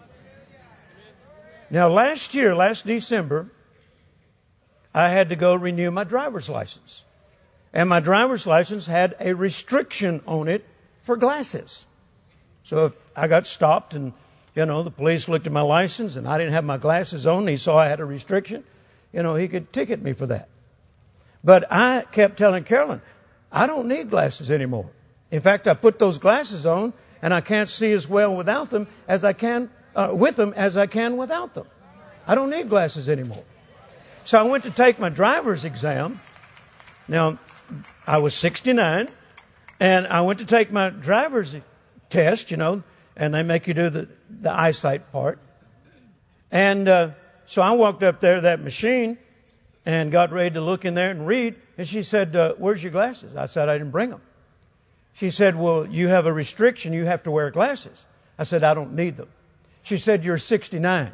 Now, last year, last December, I had to go renew my driver's license. And my driver's license had a restriction on it for glasses. So if I got stopped and, you know, the police looked at my license and I didn't have my glasses on, and he saw I had a restriction, you know, he could ticket me for that. But I kept telling Carolyn, I don't need glasses anymore. In fact, I put those glasses on and I can't see as well without them as I can uh, with them as I can without them. I don't need glasses anymore. So I went to take my driver's exam. Now, I was sixty-nine, and I went to take my driver's test, you know, and they make you do the, the eyesight part. And uh, so I walked up there to that machine and got ready to look in there and read. And she said, uh, where's your glasses? I said, I didn't bring them. She said, well, you have a restriction. You have to wear glasses. I said, I don't need them. She said, you're sixty-nine.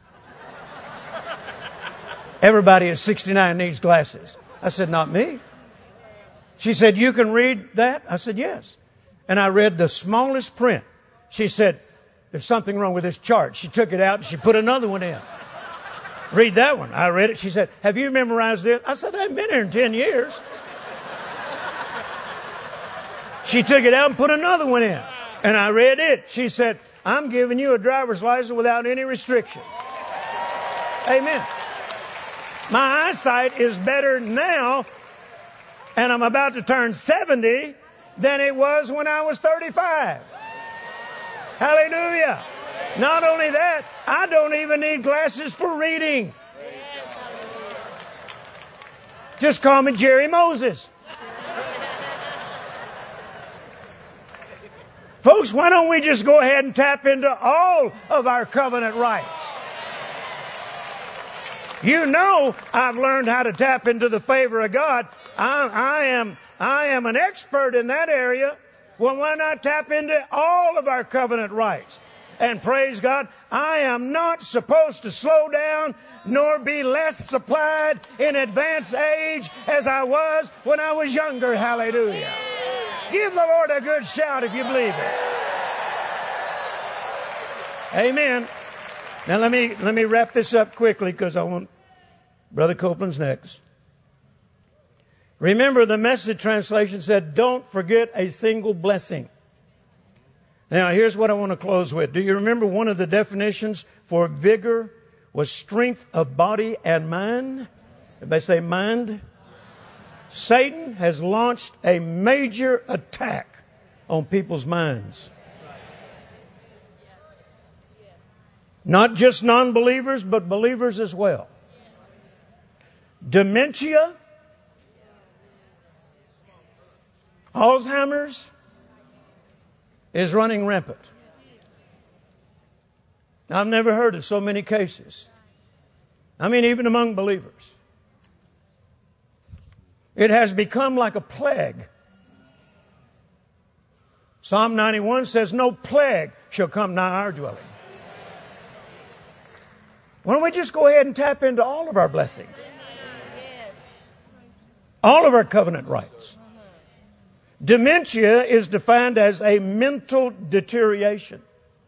Everybody at sixty-nine needs glasses. I said, not me. She said, you can read that? I said, yes. And I read the smallest print. She said, there's something wrong with this chart. She took it out and she put another one in. Read that one. I read it. She said, have you memorized it? I said, I haven't been here in ten years. She took it out and put another one in. And I read it. She said, I'm giving you a driver's license without any restrictions. Amen. My eyesight is better now, and I'm about to turn seventy, than it was when I was thirty-five. Hallelujah. Not only that, I don't even need glasses for reading. Just call me Jerry Moses. Folks, why don't we just go ahead and tap into all of our covenant rights? You know, I've learned how to tap into the favor of God. I, I am, I am an expert in that area. Well, why not tap into all of our covenant rights? And praise God, I am not supposed to slow down nor be less supplied in advanced age as I was when I was younger. Hallelujah. Give the Lord a good shout if you believe it. Amen. Now let me let me wrap this up quickly because I want Brother Copeland's next. Remember, the Message translation said, don't forget a single blessing. Now, here's what I want to close with. Do you remember one of the definitions for vigor was strength of body and mind? Everybody say mind. Satan has launched a major attack on people's minds. Not just non-believers, but believers as well. Dementia, Alzheimer's is running rampant. I've never heard of so many cases. I mean, even among believers. It has become like a plague. Psalm ninety-one says, no plague shall come nigh our dwelling. Why don't we just go ahead and tap into all of our blessings? All of our covenant rights. Dementia is defined as a mental deterioration.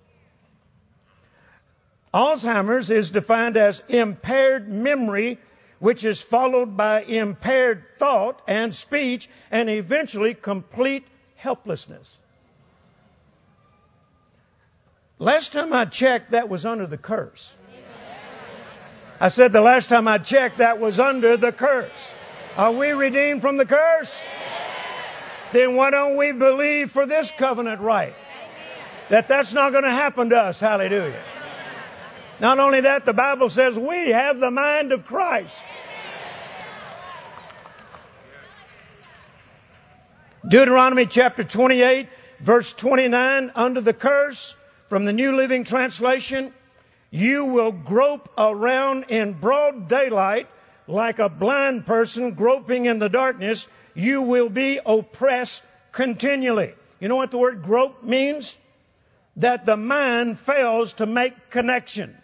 Alzheimer's is defined as impaired memory, which is followed by impaired thought and speech, and eventually complete helplessness. Last time I checked, that was under the curse. I said the last time I checked, that was under the curse. Are we redeemed from the curse? Then why don't we believe for this covenant right? That that's not going to happen to us. Hallelujah. Not only that, the Bible says we have the mind of Christ. Deuteronomy chapter twenty-eight, verse twenty-nine, under the curse, from the New Living Translation, you will grope around in broad daylight like a blind person groping in the darkness. You will be oppressed continually. You know what the word grope means? That the mind fails to make connection.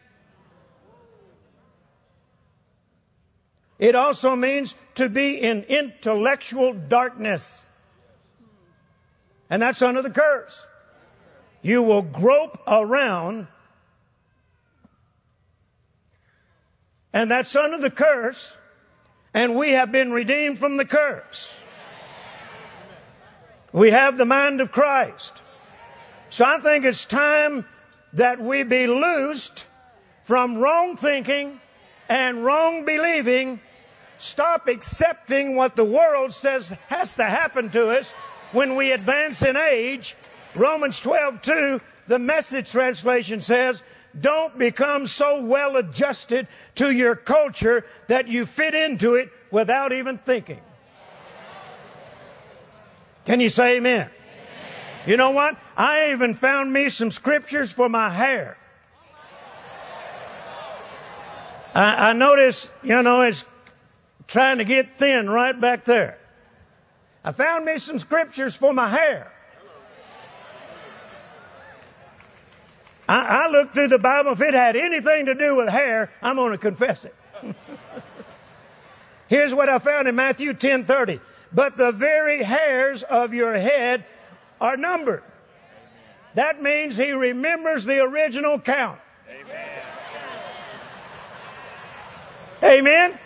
It also means to be in intellectual darkness. And that's under the curse. You will grope around. And that's under the curse. And we have been redeemed from the curse. We have the mind of Christ. So I think it's time that we be loosed from wrong thinking and wrong believing. Stop accepting what the world says has to happen to us when we advance in age. Romans twelve two, the Message translation says, don't become so well adjusted to your culture that you fit into it without even thinking. Can you say amen? Amen. You know what? I even found me some scriptures for my hair. I, I notice, you know, it's trying to get thin right back there. I found me some scriptures for my hair. I, I looked through the Bible. If it had anything to do with hair, I'm going to confess it. Here's what I found in Matthew ten thirty. But the very hairs of your head are numbered. That means he remembers the original count. Amen. Amen.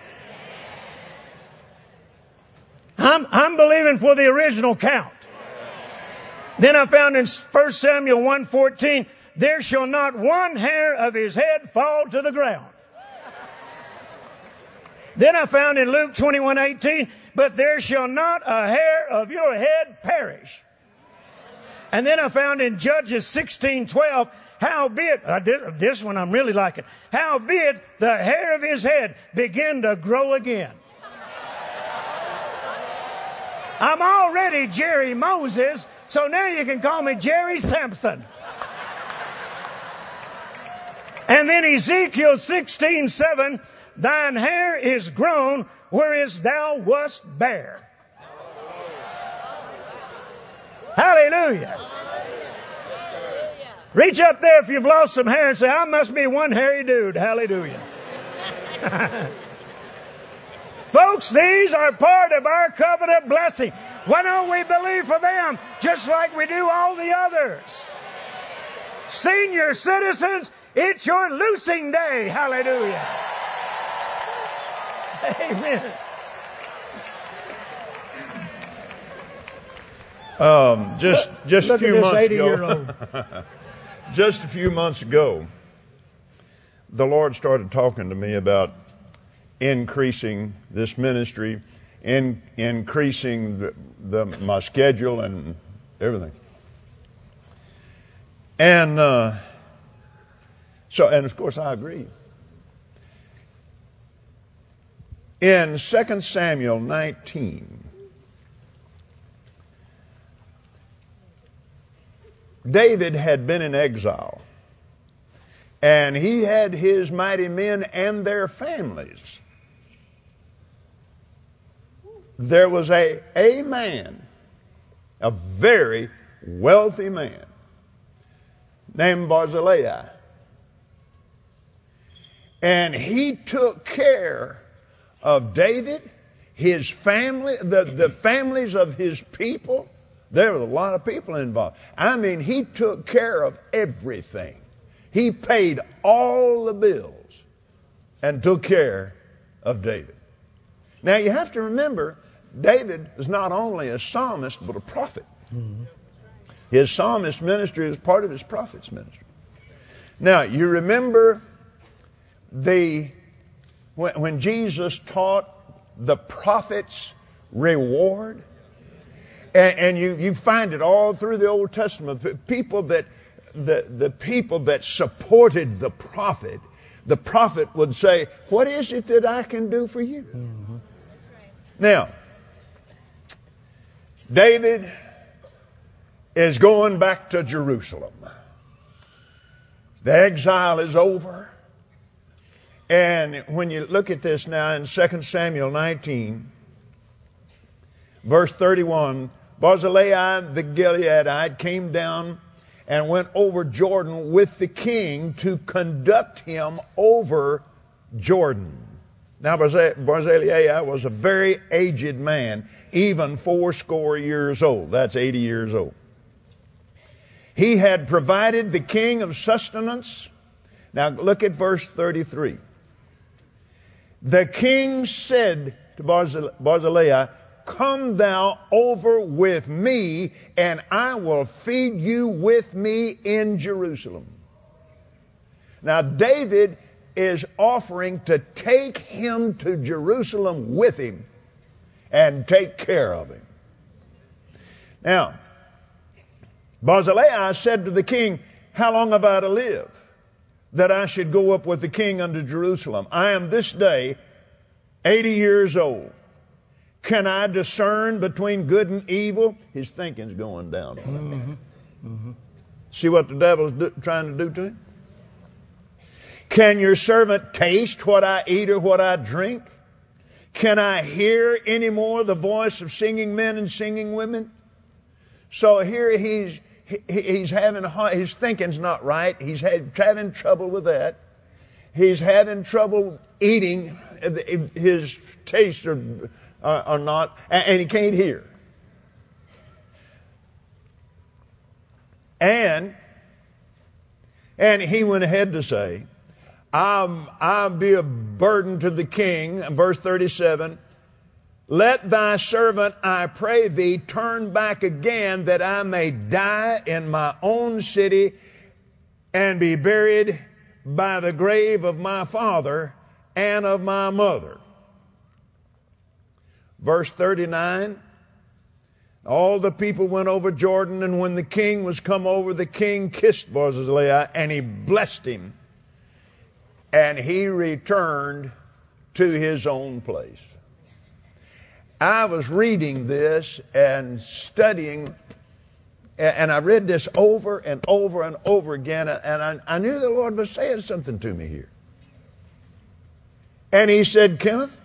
I'm, I'm believing for the original count. Then I found in First Samuel one fourteen, there shall not one hair of his head fall to the ground. Then I found in Luke twenty-one eighteen, but there shall not a hair of your head perish. And then I found in Judges sixteen twelve, howbeit, uh, this, this one I'm really liking, howbeit the hair of his head began to grow again. I'm already Jerry Moses, so now you can call me Jerry Sampson. And then Ezekiel sixteen seven, thine hair is grown, whereas thou wast bare. Hallelujah. Reach up there if you've lost some hair and say, I must be one hairy dude. Hallelujah. Folks, these are part of our covenant blessing. Why don't we believe for them just like we do all the others? Senior citizens, it's your loosing day. Hallelujah. Amen. Um, just just Look a few at this months eighty-year-old. ago, just a few months ago, the Lord started talking to me about increasing this ministry, in increasing the, the my schedule and everything. And uh, so, and of course, I agree. In Second Samuel nineteen. David had been in exile, and he had his mighty men and their families. There was a, a man, a very wealthy man, named Barzillai, and he took care of David, his family, the, the families of his people. There were a lot of people involved. I mean, he took care of everything. He paid all the bills and took care of David. Now, you have to remember, David is not only a psalmist, but a prophet. Mm-hmm. His psalmist ministry is part of his prophet's ministry. Now, you remember the when, when Jesus taught the prophet's reward? And, and you, you find it all through the Old Testament. People that the, the people that supported the prophet, the prophet would say, what is it that I can do for you? Mm-hmm. Now, David is going back to Jerusalem. The exile is over. And when you look at this now in Second Samuel nineteen, verse thirty-one, Barzillai the Gileadite came down and went over Jordan with the king to conduct him over Jordan. Now Barzillai was a very aged man, even fourscore years old. That's eighty years old. He had provided the king of sustenance. Now look at verse thirty-three. The king said to Barzillai, come thou over with me, and I will feed you with me in Jerusalem. Now, David is offering to take him to Jerusalem with him and take care of him. Now, Barzillai said to the king, how long have I to live, that I should go up with the king unto Jerusalem? I am this day eighty years old. Can I discern between good and evil? His thinking's going down. Mm-hmm. Mm-hmm. See what the devil's do, trying to do to him? Can your servant taste what I eat or what I drink? Can I hear any more the voice of singing men and singing women? So here he's he, he's having his thinking's not right. He's had, having trouble with that. He's having trouble eating. His taste are, are, are not, and he can't hear. And and he went ahead to say, I'm, I'll be a burden to the king, verse thirty-seven, let thy servant, I pray thee, turn back again, that I may die in my own city and be buried by the grave of my father and of my mother. Verse thirty-nine, all the people went over Jordan, and when the king was come over, the king kissed Barzillai, and he blessed him, and he returned to his own place. I was reading this and studying, and I read this over and over and over again, and I, I knew the Lord was saying something to me here. And he said, Kenneth,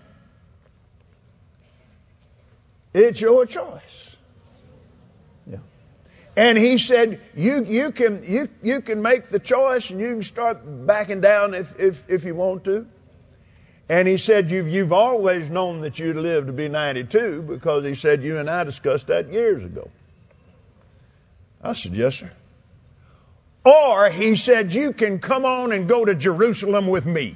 it's your choice. Yeah. And he said, you you can you you can make the choice, and you can start backing down if if, if you want to. And he said, you've, you've always known that you'd live to be ninety-two, because he said, you and I discussed that years ago. I said, yes, sir. Or he said, you can come on and go to Jerusalem with me,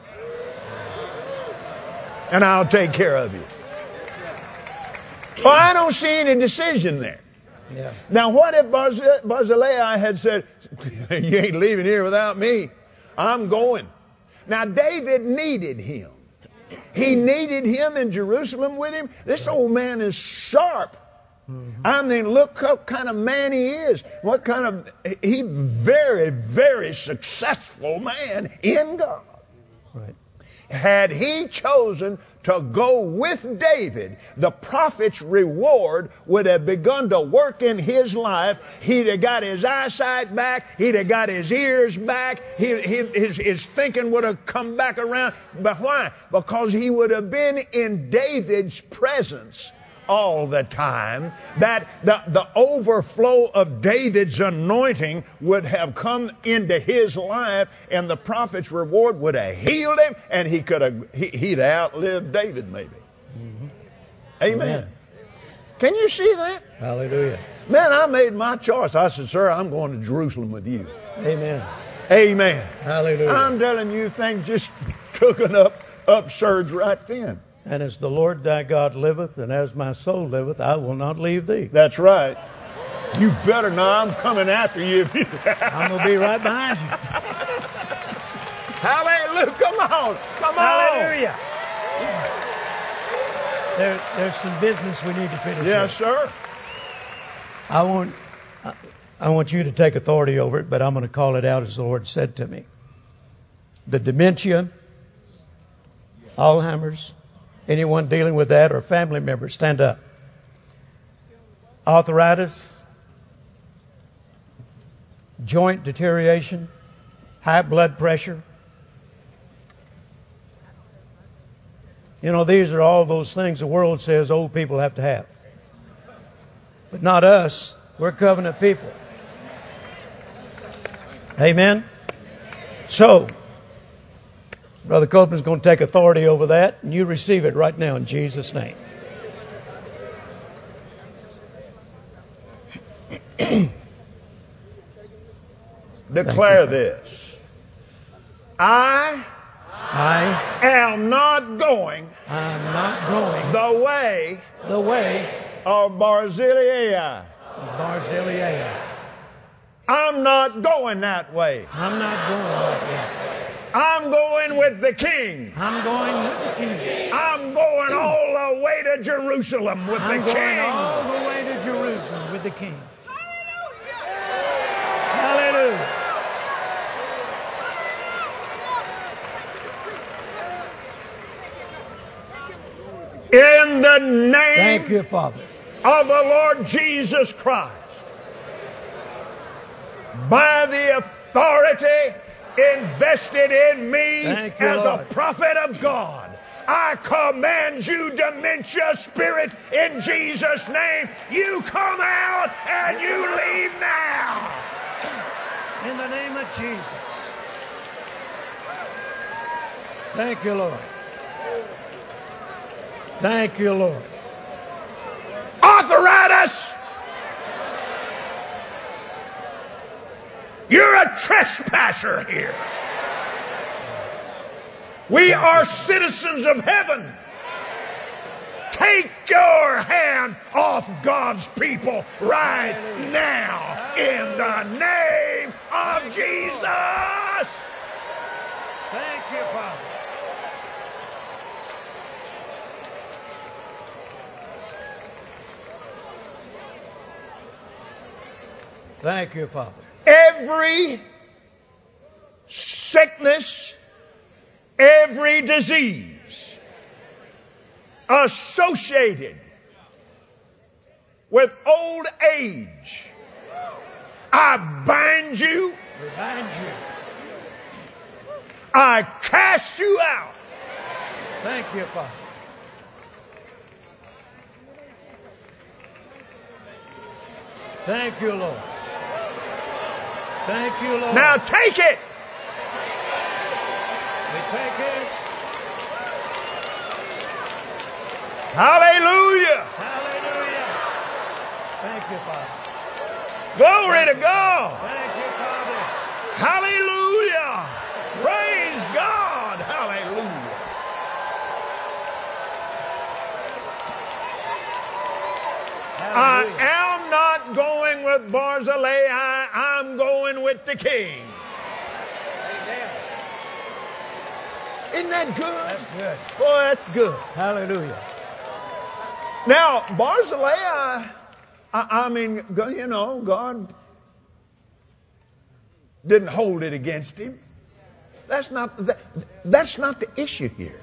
and I'll take care of you. Well, I don't see any decision there. Yeah. Now, what if Barzillai had said, you ain't leaving here without me. I'm going. Now, David needed him. He needed him in Jerusalem with him. This old man is sharp. Mm-hmm. I mean, look what kind of man he is. What kind of, he very, very successful man in God. Right. Had he chosen to go with David, the prophet's reward would have begun to work in his life. He'd have got his eyesight back. He'd have got his ears back. He, he, his, his thinking would have come back around. But why? Because he would have been in David's presence all the time. That the, the overflow of David's anointing would have come into his life, and the prophet's reward would have healed him, and he could have he, he'd outlived David maybe. Mm-hmm. Amen. Amen. Can you see that? Hallelujah. Man, I made my choice. I said, sir, I'm going to Jerusalem with you. Amen. Amen. Hallelujah. I'm telling you, things just took an up upsurge right then. And as the Lord thy God liveth, and as my soul liveth, I will not leave thee. That's right. You better not. I'm coming after you. I'm going to be right behind you. Hallelujah. Come on. Come on. Hallelujah. There, there's some business we need to finish. Yes, here. sir. I want, I, I want you to take authority over it, but I'm going to call it out as the Lord said to me. The dementia, Alzheimer's, anyone dealing with that, or family members, stand up. Arthritis, joint deterioration, high blood pressure. You know, these are all those things the world says old people have to have. But not us. We're covenant people. Amen? So, Brother Copeland's going to take authority over that, and you receive it right now in Jesus' name. Declare this. I, I am not going I'm not going the way the way of Barzillai. of Barzillai. I'm not going that way. I'm not going that way. I'm going with the King. I'm going with the King. I'm going all the way to Jerusalem with I'm the going King. all the way to Jerusalem with the King. Hallelujah. In the name Thank you, Father. of the Lord Jesus Christ, by the authority invested in me Thank you, as Lord. a prophet of God, I command you, dementia spirit, in Jesus' name, you come out and you leave now. In the name of Jesus. Thank you, Lord. Thank you, Lord. Arthritis, you're a trespasser here. We are citizens of heaven. Take your hand off God's people right now in the name of Jesus. Thank you, Father. Thank you, Father. Every sickness, every disease associated with old age, I bind you. We bind you. I cast you out. Thank you, Father. Thank you, Lord. Thank you, Lord. Now take it. We take it. Hallelujah. Hallelujah. Thank you, Father. Glory to God. Thank you, Father. Hallelujah. Praise God. Hallelujah. I Hallelujah. am not going with Barzillai. I'm going with the King. Amen. Isn't that good? That's good. Boy, that's good. Hallelujah. Now, Barzillai, I, I, I mean, go- you know, God didn't hold it against him. That's not that, that's not the issue here.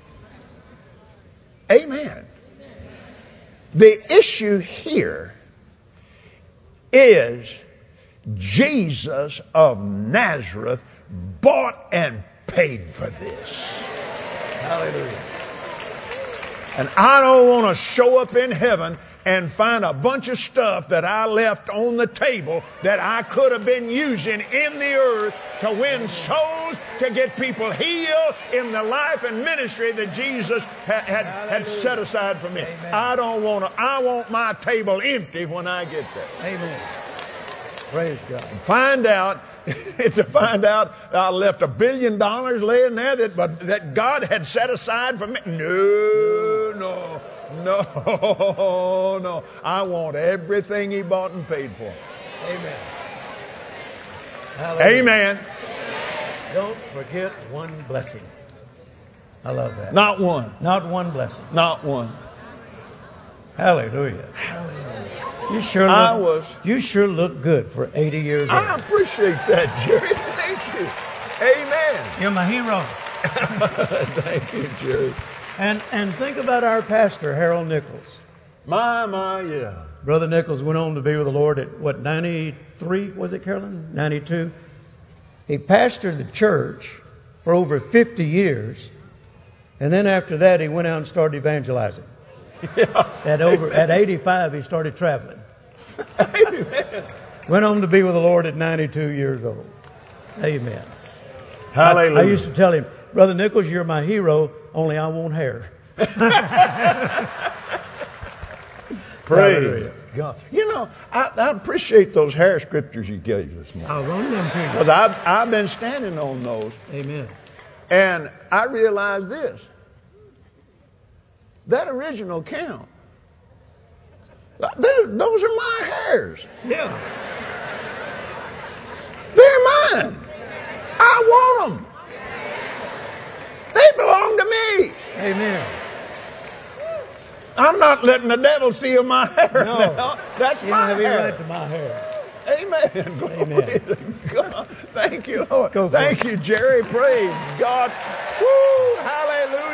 Amen. The issue here is Jesus of Nazareth bought and paid for this. Hallelujah. And I don't want to show up in heaven and find a bunch of stuff that I left on the table that I could have been using in the earth to win souls, to get people healed in the life and ministry that Jesus had, had, had set aside for me. Amen. I don't want to, I want my table empty when I get there. Amen. Praise God. Find out, to find out I left a billion dollars laying there that, but, that God had set aside for me. No, no, no, no. I want everything He bought and paid for. Amen. Hallelujah. Amen. Don't forget one blessing. I love that. Not one. Not one blessing. Not one. Hallelujah. Hallelujah. You sure look, I was. You sure look good for eighty years old. I appreciate that, Jerry. Thank you. Amen. You're my hero. Thank you, Jerry. And and think about our pastor, Harold Nichols. My, my, yeah. Brother Nichols went on to be with the Lord at, what, ninety-three, was it, Carolyn? ninety-two? He pastored the church for over fifty years. And then after that, he went out and started evangelizing. Yeah. At over at eighty-five, he started traveling. Amen. Went on to be with the Lord at ninety-two years old. Amen. Hallelujah. I, I used to tell him, Brother Nichols, you're my hero, only I want hair. Praise God. You know, I, I appreciate those hair scriptures you gave us now. I'll run them to you. Because I've, I've been standing on those. Amen. And I realized this. That original count, those those are my hairs. Yeah. They're mine. I want them. They belong to me. Amen. I'm not letting the devil steal my hair. No. Now. That's You my don't have any hair. right to my hair. Amen. Glory Amen. to God. Thank you, Lord. Go for Thank it. you, Jerry. Praise God. Woo! Hallelujah.